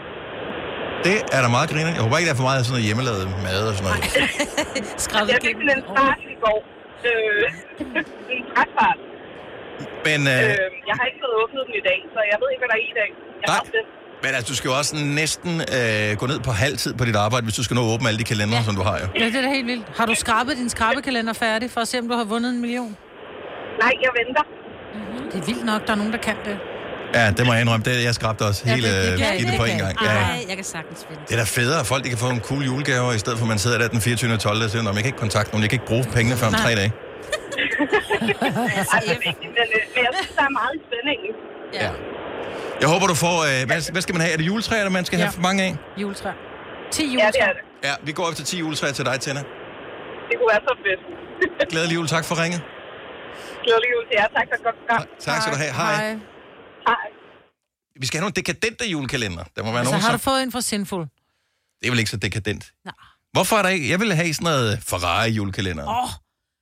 Speaker 5: Det er da meget griner. Jeg håber ikke, der er for meget af sådan noget hjemmelavet mad og sådan noget.
Speaker 1: Skrabet jeg fik sådan en start i går. Øh, en trækfart.
Speaker 5: Men, øh,
Speaker 1: Øh, jeg har ikke fået åbnet den i dag, så jeg ved ikke, hvad der er i i dag. Jeg har det.
Speaker 5: men altså, du skal jo også næsten øh, gå ned på halv tid på dit arbejde, hvis du skal nå at åbne alle de kalendere, ja. som du har jo.
Speaker 2: Ja, det er da helt vildt. Har du skrabet din skrabekalender færdig, for at se, om du har vundet en million?
Speaker 1: Nej, jeg venter.
Speaker 2: Mm-hmm. Det er vildt nok, der er nogen, der kan det.
Speaker 5: Ja, det må jeg indrømme. Det, jeg skrabte også
Speaker 2: Ja,
Speaker 5: hele
Speaker 2: det- det kan-
Speaker 5: skidtet
Speaker 2: det
Speaker 5: på
Speaker 2: kan.
Speaker 5: en gang.
Speaker 6: Ej,
Speaker 5: Ja.
Speaker 6: jeg kan sagtens finde.
Speaker 5: Det er da federe, at folk de kan få en cool julegave, i stedet for at man sidder der den fireogtyvende tolvte og siger, "Nå, men jeg kan ikke kontakte nogen, jeg kan ikke bruge pengene før om
Speaker 2: Nej.
Speaker 5: tre dage."
Speaker 1: Ej, det er vigtigt, men, øh, men jeg synes, der er meget i spændingen.
Speaker 5: Ja. Jeg håber, du får... Øh, hvad, hvad skal man have? Er det juletræer, der man skal
Speaker 2: Ja.
Speaker 5: have for mange af?
Speaker 2: Juletræ. ti
Speaker 1: Ja, det
Speaker 2: juletræ.
Speaker 1: er det.
Speaker 5: Ja, vi går efter ti juletræer til dig, Tænder.
Speaker 1: Det kunne være så fedt.
Speaker 5: Glædelig jul. Tak for ringet.
Speaker 1: Glædelig jul til jer. Tak for et godt program.
Speaker 5: Tak skal du have. Hej.
Speaker 1: Hej.
Speaker 5: Vi skal have nogle dekadente julekalender. Der må være
Speaker 2: Altså,
Speaker 5: nogen,
Speaker 2: har du
Speaker 5: som...
Speaker 2: fået en fra Sinful?
Speaker 5: Det er vel ikke så dekadent. Nej. Hvorfor er der ikke... Jeg vil have sådan noget Ferrari-julekalender.
Speaker 2: Åh! Oh.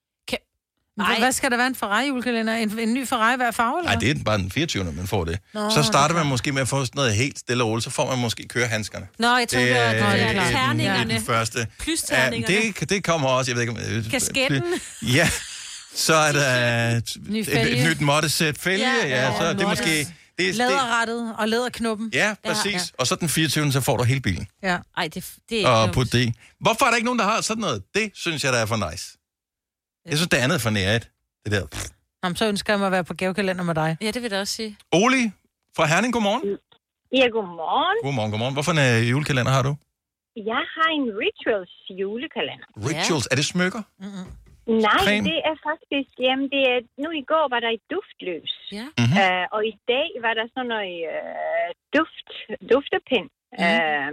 Speaker 2: Nej. Hvad skal der være en Ferrari-julekalender? En, en ny Ferrari hver farve, eller
Speaker 5: Nej,
Speaker 2: hvad?
Speaker 5: det er bare den fireogtyvende man får det.
Speaker 2: Nå,
Speaker 5: så starter
Speaker 2: det
Speaker 5: man måske med at få sådan noget helt stille og roligt, så får man måske kørehandskerne.
Speaker 6: Nå, jeg tror, det,
Speaker 5: er,
Speaker 6: det var
Speaker 5: øh,
Speaker 6: ja,
Speaker 5: den-
Speaker 6: terningerne.
Speaker 5: Den første.
Speaker 6: Plysterningerne.
Speaker 5: Ja, det, det kommer også, jeg ved ikke om... øh,
Speaker 6: Kasketten.
Speaker 5: Ja, så er der et,
Speaker 2: Ny
Speaker 5: et,
Speaker 2: fælge.
Speaker 5: et nyt måttesæt fælge, ja, ja, så er det måske... Det, er- det,
Speaker 2: Læderrettet og læderknuppen.
Speaker 5: ja, præcis. Ja, ja. Og så den fireogtyvende så får du hele bilen.
Speaker 2: Ja.
Speaker 6: Ej, det, det er ikke
Speaker 5: Og
Speaker 6: dumt.
Speaker 5: putte det i. Hvorfor er der ikke nogen, der har sådan noget? Det synes jeg, der er for nice. Jeg synes, det andet er for næret. Det der.
Speaker 2: Jamen, så ønsker jeg mig at være på gavekalender med dig.
Speaker 6: Ja, det vil jeg også sige.
Speaker 5: Oli fra Herning, godmorgen.
Speaker 18: Ja, godmorgen.
Speaker 5: Godmorgen, godmorgen. Hvorfor en øh, julekalender har du?
Speaker 18: Jeg har en Rituals julekalender.
Speaker 5: Rituals, er det smykker?
Speaker 2: Mm-hmm.
Speaker 18: Nej,
Speaker 5: Creme?
Speaker 18: det er faktisk, jamen det er, nu i går var der et duftløs.
Speaker 6: Ja.
Speaker 5: Mhm.
Speaker 18: Uh, og i dag var der sådan noget uh, duft, duftepind. Mm. Uh,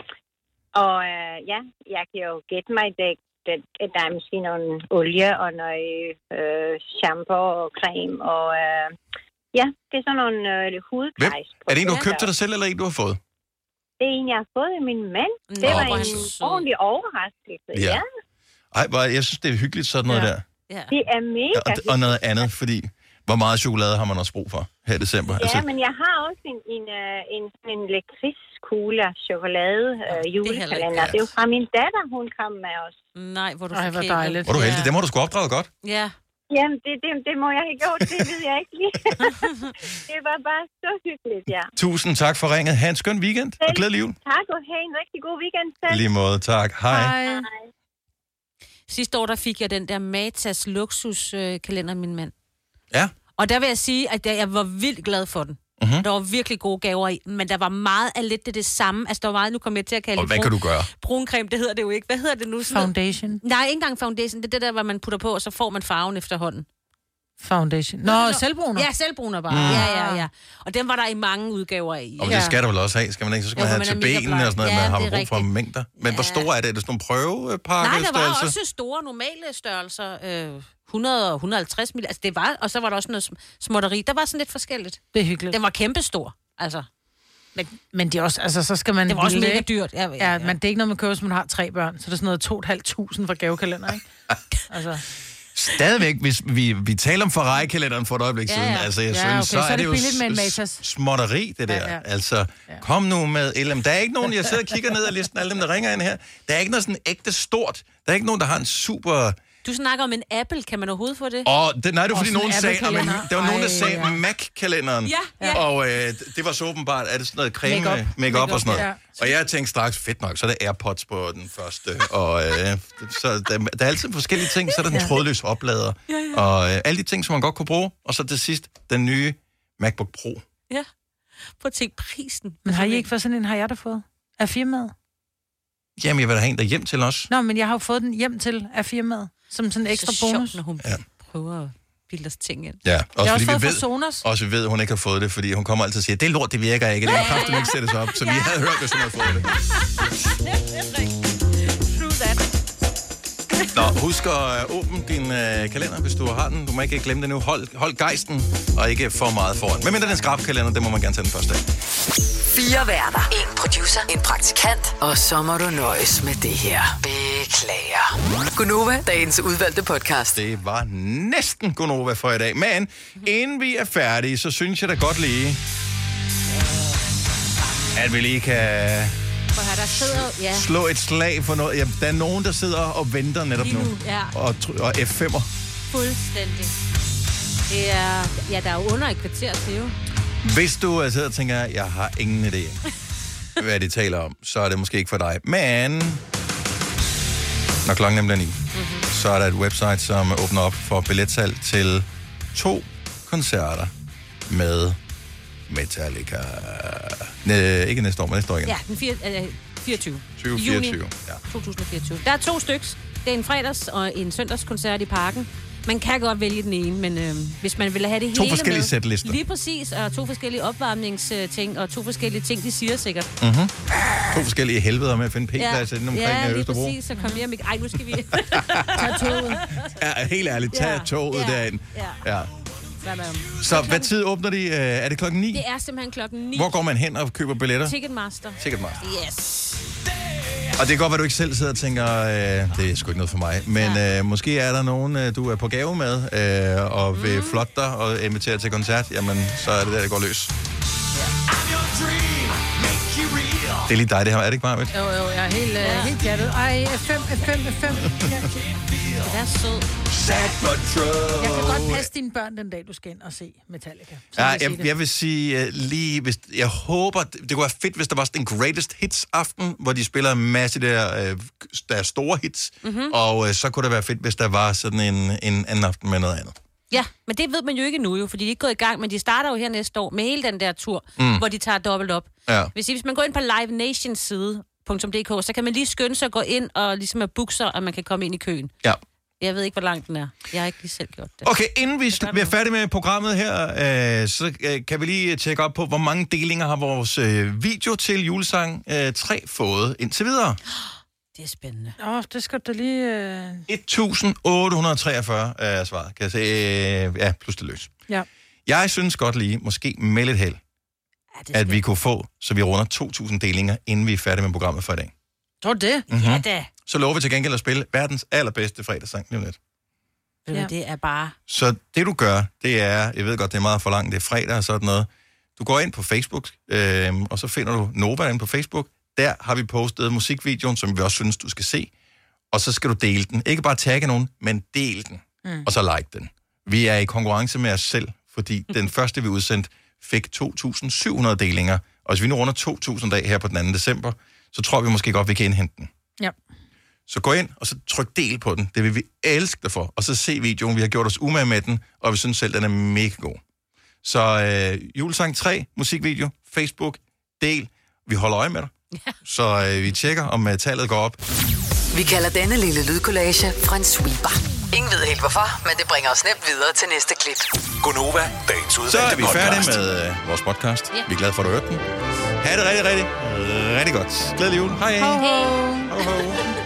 Speaker 18: og uh, ja, jeg kan jo gætte mig i dag, at at der er måske nogle olie og noget uh, shampoo og creme. Og uh, ja, det er sådan nogle uh, hudpleje.
Speaker 5: Er det en, du har købt til dig selv, eller en, du har fået?
Speaker 18: Det er en, jeg har fået af min mand.
Speaker 6: Nå,
Speaker 18: Det var
Speaker 6: hvor er
Speaker 18: en
Speaker 6: han sød.
Speaker 18: ordentlig overraskelse.
Speaker 5: Ja.
Speaker 18: Ja.
Speaker 5: Ej, hvor, jeg synes, det er hyggeligt sådan noget
Speaker 2: Ja.
Speaker 5: der.
Speaker 6: Ja.
Speaker 18: Det er mega
Speaker 5: Og, og noget andet, fordi hvor meget chokolade har man også brug for her i december?
Speaker 18: Ja, men jeg har også en, en, øh, en, en lakridskugle chokolade øh, julekalender.
Speaker 6: godt.
Speaker 18: Det er jo fra min datter, hun kom med os.
Speaker 6: Nej, hvor er du
Speaker 2: Ej, hvor
Speaker 6: forkælet.
Speaker 2: dejligt.
Speaker 5: Hvor er du heldig, det må du sgu opdrage godt.
Speaker 6: Ja.
Speaker 18: Jamen, det, det, det må jeg have gjort, det ved jeg ikke lige. Det var bare så hyggeligt, ja.
Speaker 5: Tusind tak for ringet. Ha' en skøn weekend, og glædelig jul.
Speaker 18: Tak, og have en rigtig god weekend selv.
Speaker 5: I lige måde, tak. Hej.
Speaker 2: Hej.
Speaker 6: Sidste år, der fik jeg den der Matas luksuskalender af min mand.
Speaker 5: Ja.
Speaker 6: Og der vil jeg sige, at jeg jeg var vildt glad for den. Mm-hmm. Der var virkelig gode gaver i, men der var meget af lidt det, det samme. Altså, der var meget, nu kommer jeg til at kalde
Speaker 5: og
Speaker 6: det
Speaker 5: hvad
Speaker 6: brun,
Speaker 5: kan du gøre?
Speaker 6: Bruncreme, det hedder det jo ikke. Hvad hedder det nu? Sådan
Speaker 2: foundation?
Speaker 6: Noget? Nej, ikke engang foundation. Det er det der, hvor man putter på, og så får man farven efterhånden.
Speaker 2: Foundation. Nå, selvbruner.
Speaker 6: Ja, selvbruner bare.
Speaker 5: Mm.
Speaker 6: Ja, ja, ja. Og dem var der i mange udgaver i.
Speaker 5: Og det skal der vel også have, skal man ikke? Så skal
Speaker 6: jo,
Speaker 5: man have
Speaker 6: man
Speaker 5: til benene og sådan noget, ja, man har brug for mængder. Men ja. Hvor store er det? Er det sådan nogle prøvepakker?
Speaker 6: Nej, der var også store, normale størrelser. Øh, hundrede og hundrede og halvtreds mil. Altså, det var, og så var der også noget småtteri. Der var sådan lidt forskelligt.
Speaker 2: Det er hyggeligt.
Speaker 6: Den var kæmpestor, altså.
Speaker 2: Men, men det er også, altså, så skal man...
Speaker 6: Det var også
Speaker 2: ville,
Speaker 6: mega
Speaker 2: ikke?
Speaker 6: dyrt. Ja, ja,
Speaker 2: ja,
Speaker 6: ja.
Speaker 2: men det er ikke noget, man køber, hvis man har tre børn. Så det er sådan noget to og et halvt tusind for gavekalender, ikke? Altså...
Speaker 5: Stadigvæk, hvis vi, vi taler om Ferrari-kalenderen for et øjeblik ja, ja. siden, altså jeg ja, synes,
Speaker 2: okay.
Speaker 5: så,
Speaker 2: så er det,
Speaker 5: det jo
Speaker 2: billigt med en Matas.
Speaker 5: Småtteri, det der.
Speaker 2: Ja, ja.
Speaker 5: Altså, ja. Kom nu med L M. Der er ikke nogen, jeg sidder og kigger ned ad listen, alle dem, der ringer ind her. Der er ikke noget sådan ægte stort. Der er ikke nogen, der har en super...
Speaker 6: Du snakker om en Apple, kan man overhovedet få det?
Speaker 5: Og det, nej, det var fordi nogen sagde, men, der var nogen, der
Speaker 6: Ej,
Speaker 5: sagde
Speaker 6: ja.
Speaker 5: Mac-kalenderen.
Speaker 6: Ja, ja.
Speaker 5: Og øh, det var så åbenbart, at det sådan noget creme, make-up, make-up og sådan noget. Ja. Og jeg tænkte straks, fedt nok, så er det AirPods på den første. Og øh, så der, der er altid forskellige ting, så er der den trådløse oplader. Ja, ja. Og øh, alle de ting, som man godt kunne bruge. Og så til sidst, den nye MacBook Pro.
Speaker 6: Ja, prøv at tænke prisen.
Speaker 2: Men har I ikke fået sådan en, har jeg da fået? Af firmaet?
Speaker 5: Jamen, jeg vil da have en der hjem til os.
Speaker 2: Nå, men jeg har jo fået den hjem til af firmaet, som sådan en ekstra
Speaker 6: så
Speaker 2: bonus.
Speaker 6: Sjovt, når hun ja. prøver at bilde os ting ind.
Speaker 5: Ja, også
Speaker 2: jeg har også
Speaker 5: fordi
Speaker 2: fået
Speaker 5: vi ved,
Speaker 2: Sonos.
Speaker 5: også vi ved, at hun ikke har fået det, fordi hun kommer altid og siger, det er lort, det virker ikke, det kan kraftigt ikke sættes op, så ja. Vi havde hørt, hvis hun havde fået det.
Speaker 6: True that.
Speaker 5: Nå, husk at åbne din uh, kalender, hvis du har den. Du må ikke glemme det nu. Hold, hold gejsten, og ikke for meget foran. Men mindre den skrabkalender, det må man gerne tage den første af.
Speaker 7: Fire værter. En producer. En praktikant. Og så må du nøjes med det her. Beklager. Gunova, dagens udvalgte podcast.
Speaker 5: Det var næsten Gunova for i dag. Men inden vi er færdige, så synes jeg da godt lige, at vi lige kan...
Speaker 6: Der sidder, ja.
Speaker 5: slå et slag for noget. Ja, der er nogen, der sidder og venter netop nu.
Speaker 6: nu ja.
Speaker 5: Og, og F fem'er.
Speaker 6: Fuldstændig. Det er, ja, der er jo under et kvarter til jo.
Speaker 5: Hvis du sidder og tænker, jeg har ingen idé, hvad de taler om, så er det måske ikke for dig. Men når klokken nemlig er ni, mm-hmm. så er der et website, som åbner op for billetsalg til to koncerter med Metallica. Næ, ikke næste år, men næste år igen.
Speaker 6: Ja, den fireogtyvende.
Speaker 5: tyve fireogtyve,
Speaker 6: Juni
Speaker 5: ja.
Speaker 6: to tusind fireogtyve. Der er to styks. Det er en fredags- og en søndagskoncert i Parken. Man kan godt vælge den ene, men øh, hvis man vil have det
Speaker 5: to
Speaker 6: hele
Speaker 5: forskellige
Speaker 6: med...
Speaker 5: sætlister.
Speaker 6: Lige præcis, og to forskellige opvarmningsting, og to forskellige ting, de siger sikkert.
Speaker 5: Mm-hmm. To forskellige helveder med at finde p-pladser ja. omkring
Speaker 6: ja, lige
Speaker 5: Østerbro.
Speaker 6: præcis, så kom hjem. Ej, nu skal vi tage toget.
Speaker 5: Ja, helt ærligt, tag ja. toget ja. derind. Ja. ja. Så hvad tid åbner de? Er det klokken ni?
Speaker 6: Det er simpelthen klokken ni.
Speaker 5: Hvor går man hen og køber billetter?
Speaker 6: Ticketmaster.
Speaker 5: Ticketmaster.
Speaker 6: Yes.
Speaker 5: Og det kan godt være, du ikke selv sidder og tænker, øh, det er sgu ikke noget for mig. Men ja. øh, måske er der nogen, øh, du er på gave med, øh, og vil mm. flotte dig og invitere til koncert. Jamen, så er det der, det går løs. Det er lige dig, det her. Er det ikke bare, ved?
Speaker 2: Jo, jo, jeg er helt, øh, ja. helt pjattet. Ej, F fem, F fem, F fem.
Speaker 6: Det er sød.
Speaker 2: Jeg kan godt passe dine børn den dag, du skal ind og se Metallica.
Speaker 5: Ja, jeg, jeg, jeg vil sige uh, lige, hvis, jeg håber, det, det kunne være fedt, hvis der var sådan en greatest hits aften, hvor de spiller en masse der, uh, der store hits, mm-hmm. og uh, så kunne det være fedt, hvis der var sådan en, en anden aften med noget andet.
Speaker 6: Ja, men det ved man jo ikke nu jo, fordi de er ikke gået i gang, men de starter jo her næste år med hele den der tur, mm. hvor de tager dobbelt op.
Speaker 5: Ja.
Speaker 6: Hvis, hvis man går ind på Live Nations side punktum d k, så kan man lige skynde sig at gå ind og ligesom at booke sig, og man kan komme ind i køen.
Speaker 5: Ja.
Speaker 6: Jeg ved ikke, hvor lang den er. Jeg har ikke lige selv gjort det.
Speaker 5: Okay, inden vi er færdige med programmet her, øh, så øh, kan vi lige tjekke op på, hvor mange delinger har vores øh, video til julesang øh, tre fået indtil videre.
Speaker 6: Det er spændende.
Speaker 2: Åh, oh, det skal du lige... Øh...
Speaker 5: et tusind otte hundrede treogfyrre er svaret. Kan jeg se? Øh, ja, plus det løs.
Speaker 2: Ja.
Speaker 5: Jeg synes godt lige, måske med lidt held, ja, at vi kunne få, så vi runder to tusind delinger, inden vi er færdige med programmet for i dag.
Speaker 2: Tror du det?
Speaker 5: Mm-hmm.
Speaker 6: Ja da.
Speaker 5: Så lover vi til gengæld at spille verdens allerbedste fredagssang lige om lidt.
Speaker 6: Ja. Det er bare...
Speaker 5: Så det du gør, det er, jeg ved godt, det er meget for langt, det er fredag og sådan noget. Du går ind på Facebook, øh, og så finder du Nova inde på Facebook. Der har vi postet musikvideoen, som vi også synes, du skal se. Og så skal du dele den. Ikke bare tagge nogen, men del den. Mm. Og så like den. Vi er i konkurrence med os selv, fordi den første, vi udsendte, fik to tusind syv hundrede delinger. Og hvis vi nu runder to tusind dage her på den anden december, så tror vi måske godt, vi kan indhente den.
Speaker 2: Ja.
Speaker 5: Så gå ind, og så tryk del på den. Det vil vi elske dig for. Og så se videoen. Vi har gjort os umage med den, og vi synes selv, den er mega god. Så øh, julesang tre, musikvideo, Facebook, del. Vi holder øje med dig. Så øh, vi tjekker, om uh, tallet går op.
Speaker 7: Vi kalder denne lille lydkollage en sweeper. Ingen ved helt hvorfor, men det bringer os nemt videre til næste klip.
Speaker 5: Gonova, dagens udvalgte. Så er vi færdige med uh, vores podcast. Ja. Vi er glade for, at du hørte den. Ha' det rigtig, rigtig, rigtig godt. Glædelig jul. Hej.
Speaker 6: Ho, ho.
Speaker 5: Ho, ho.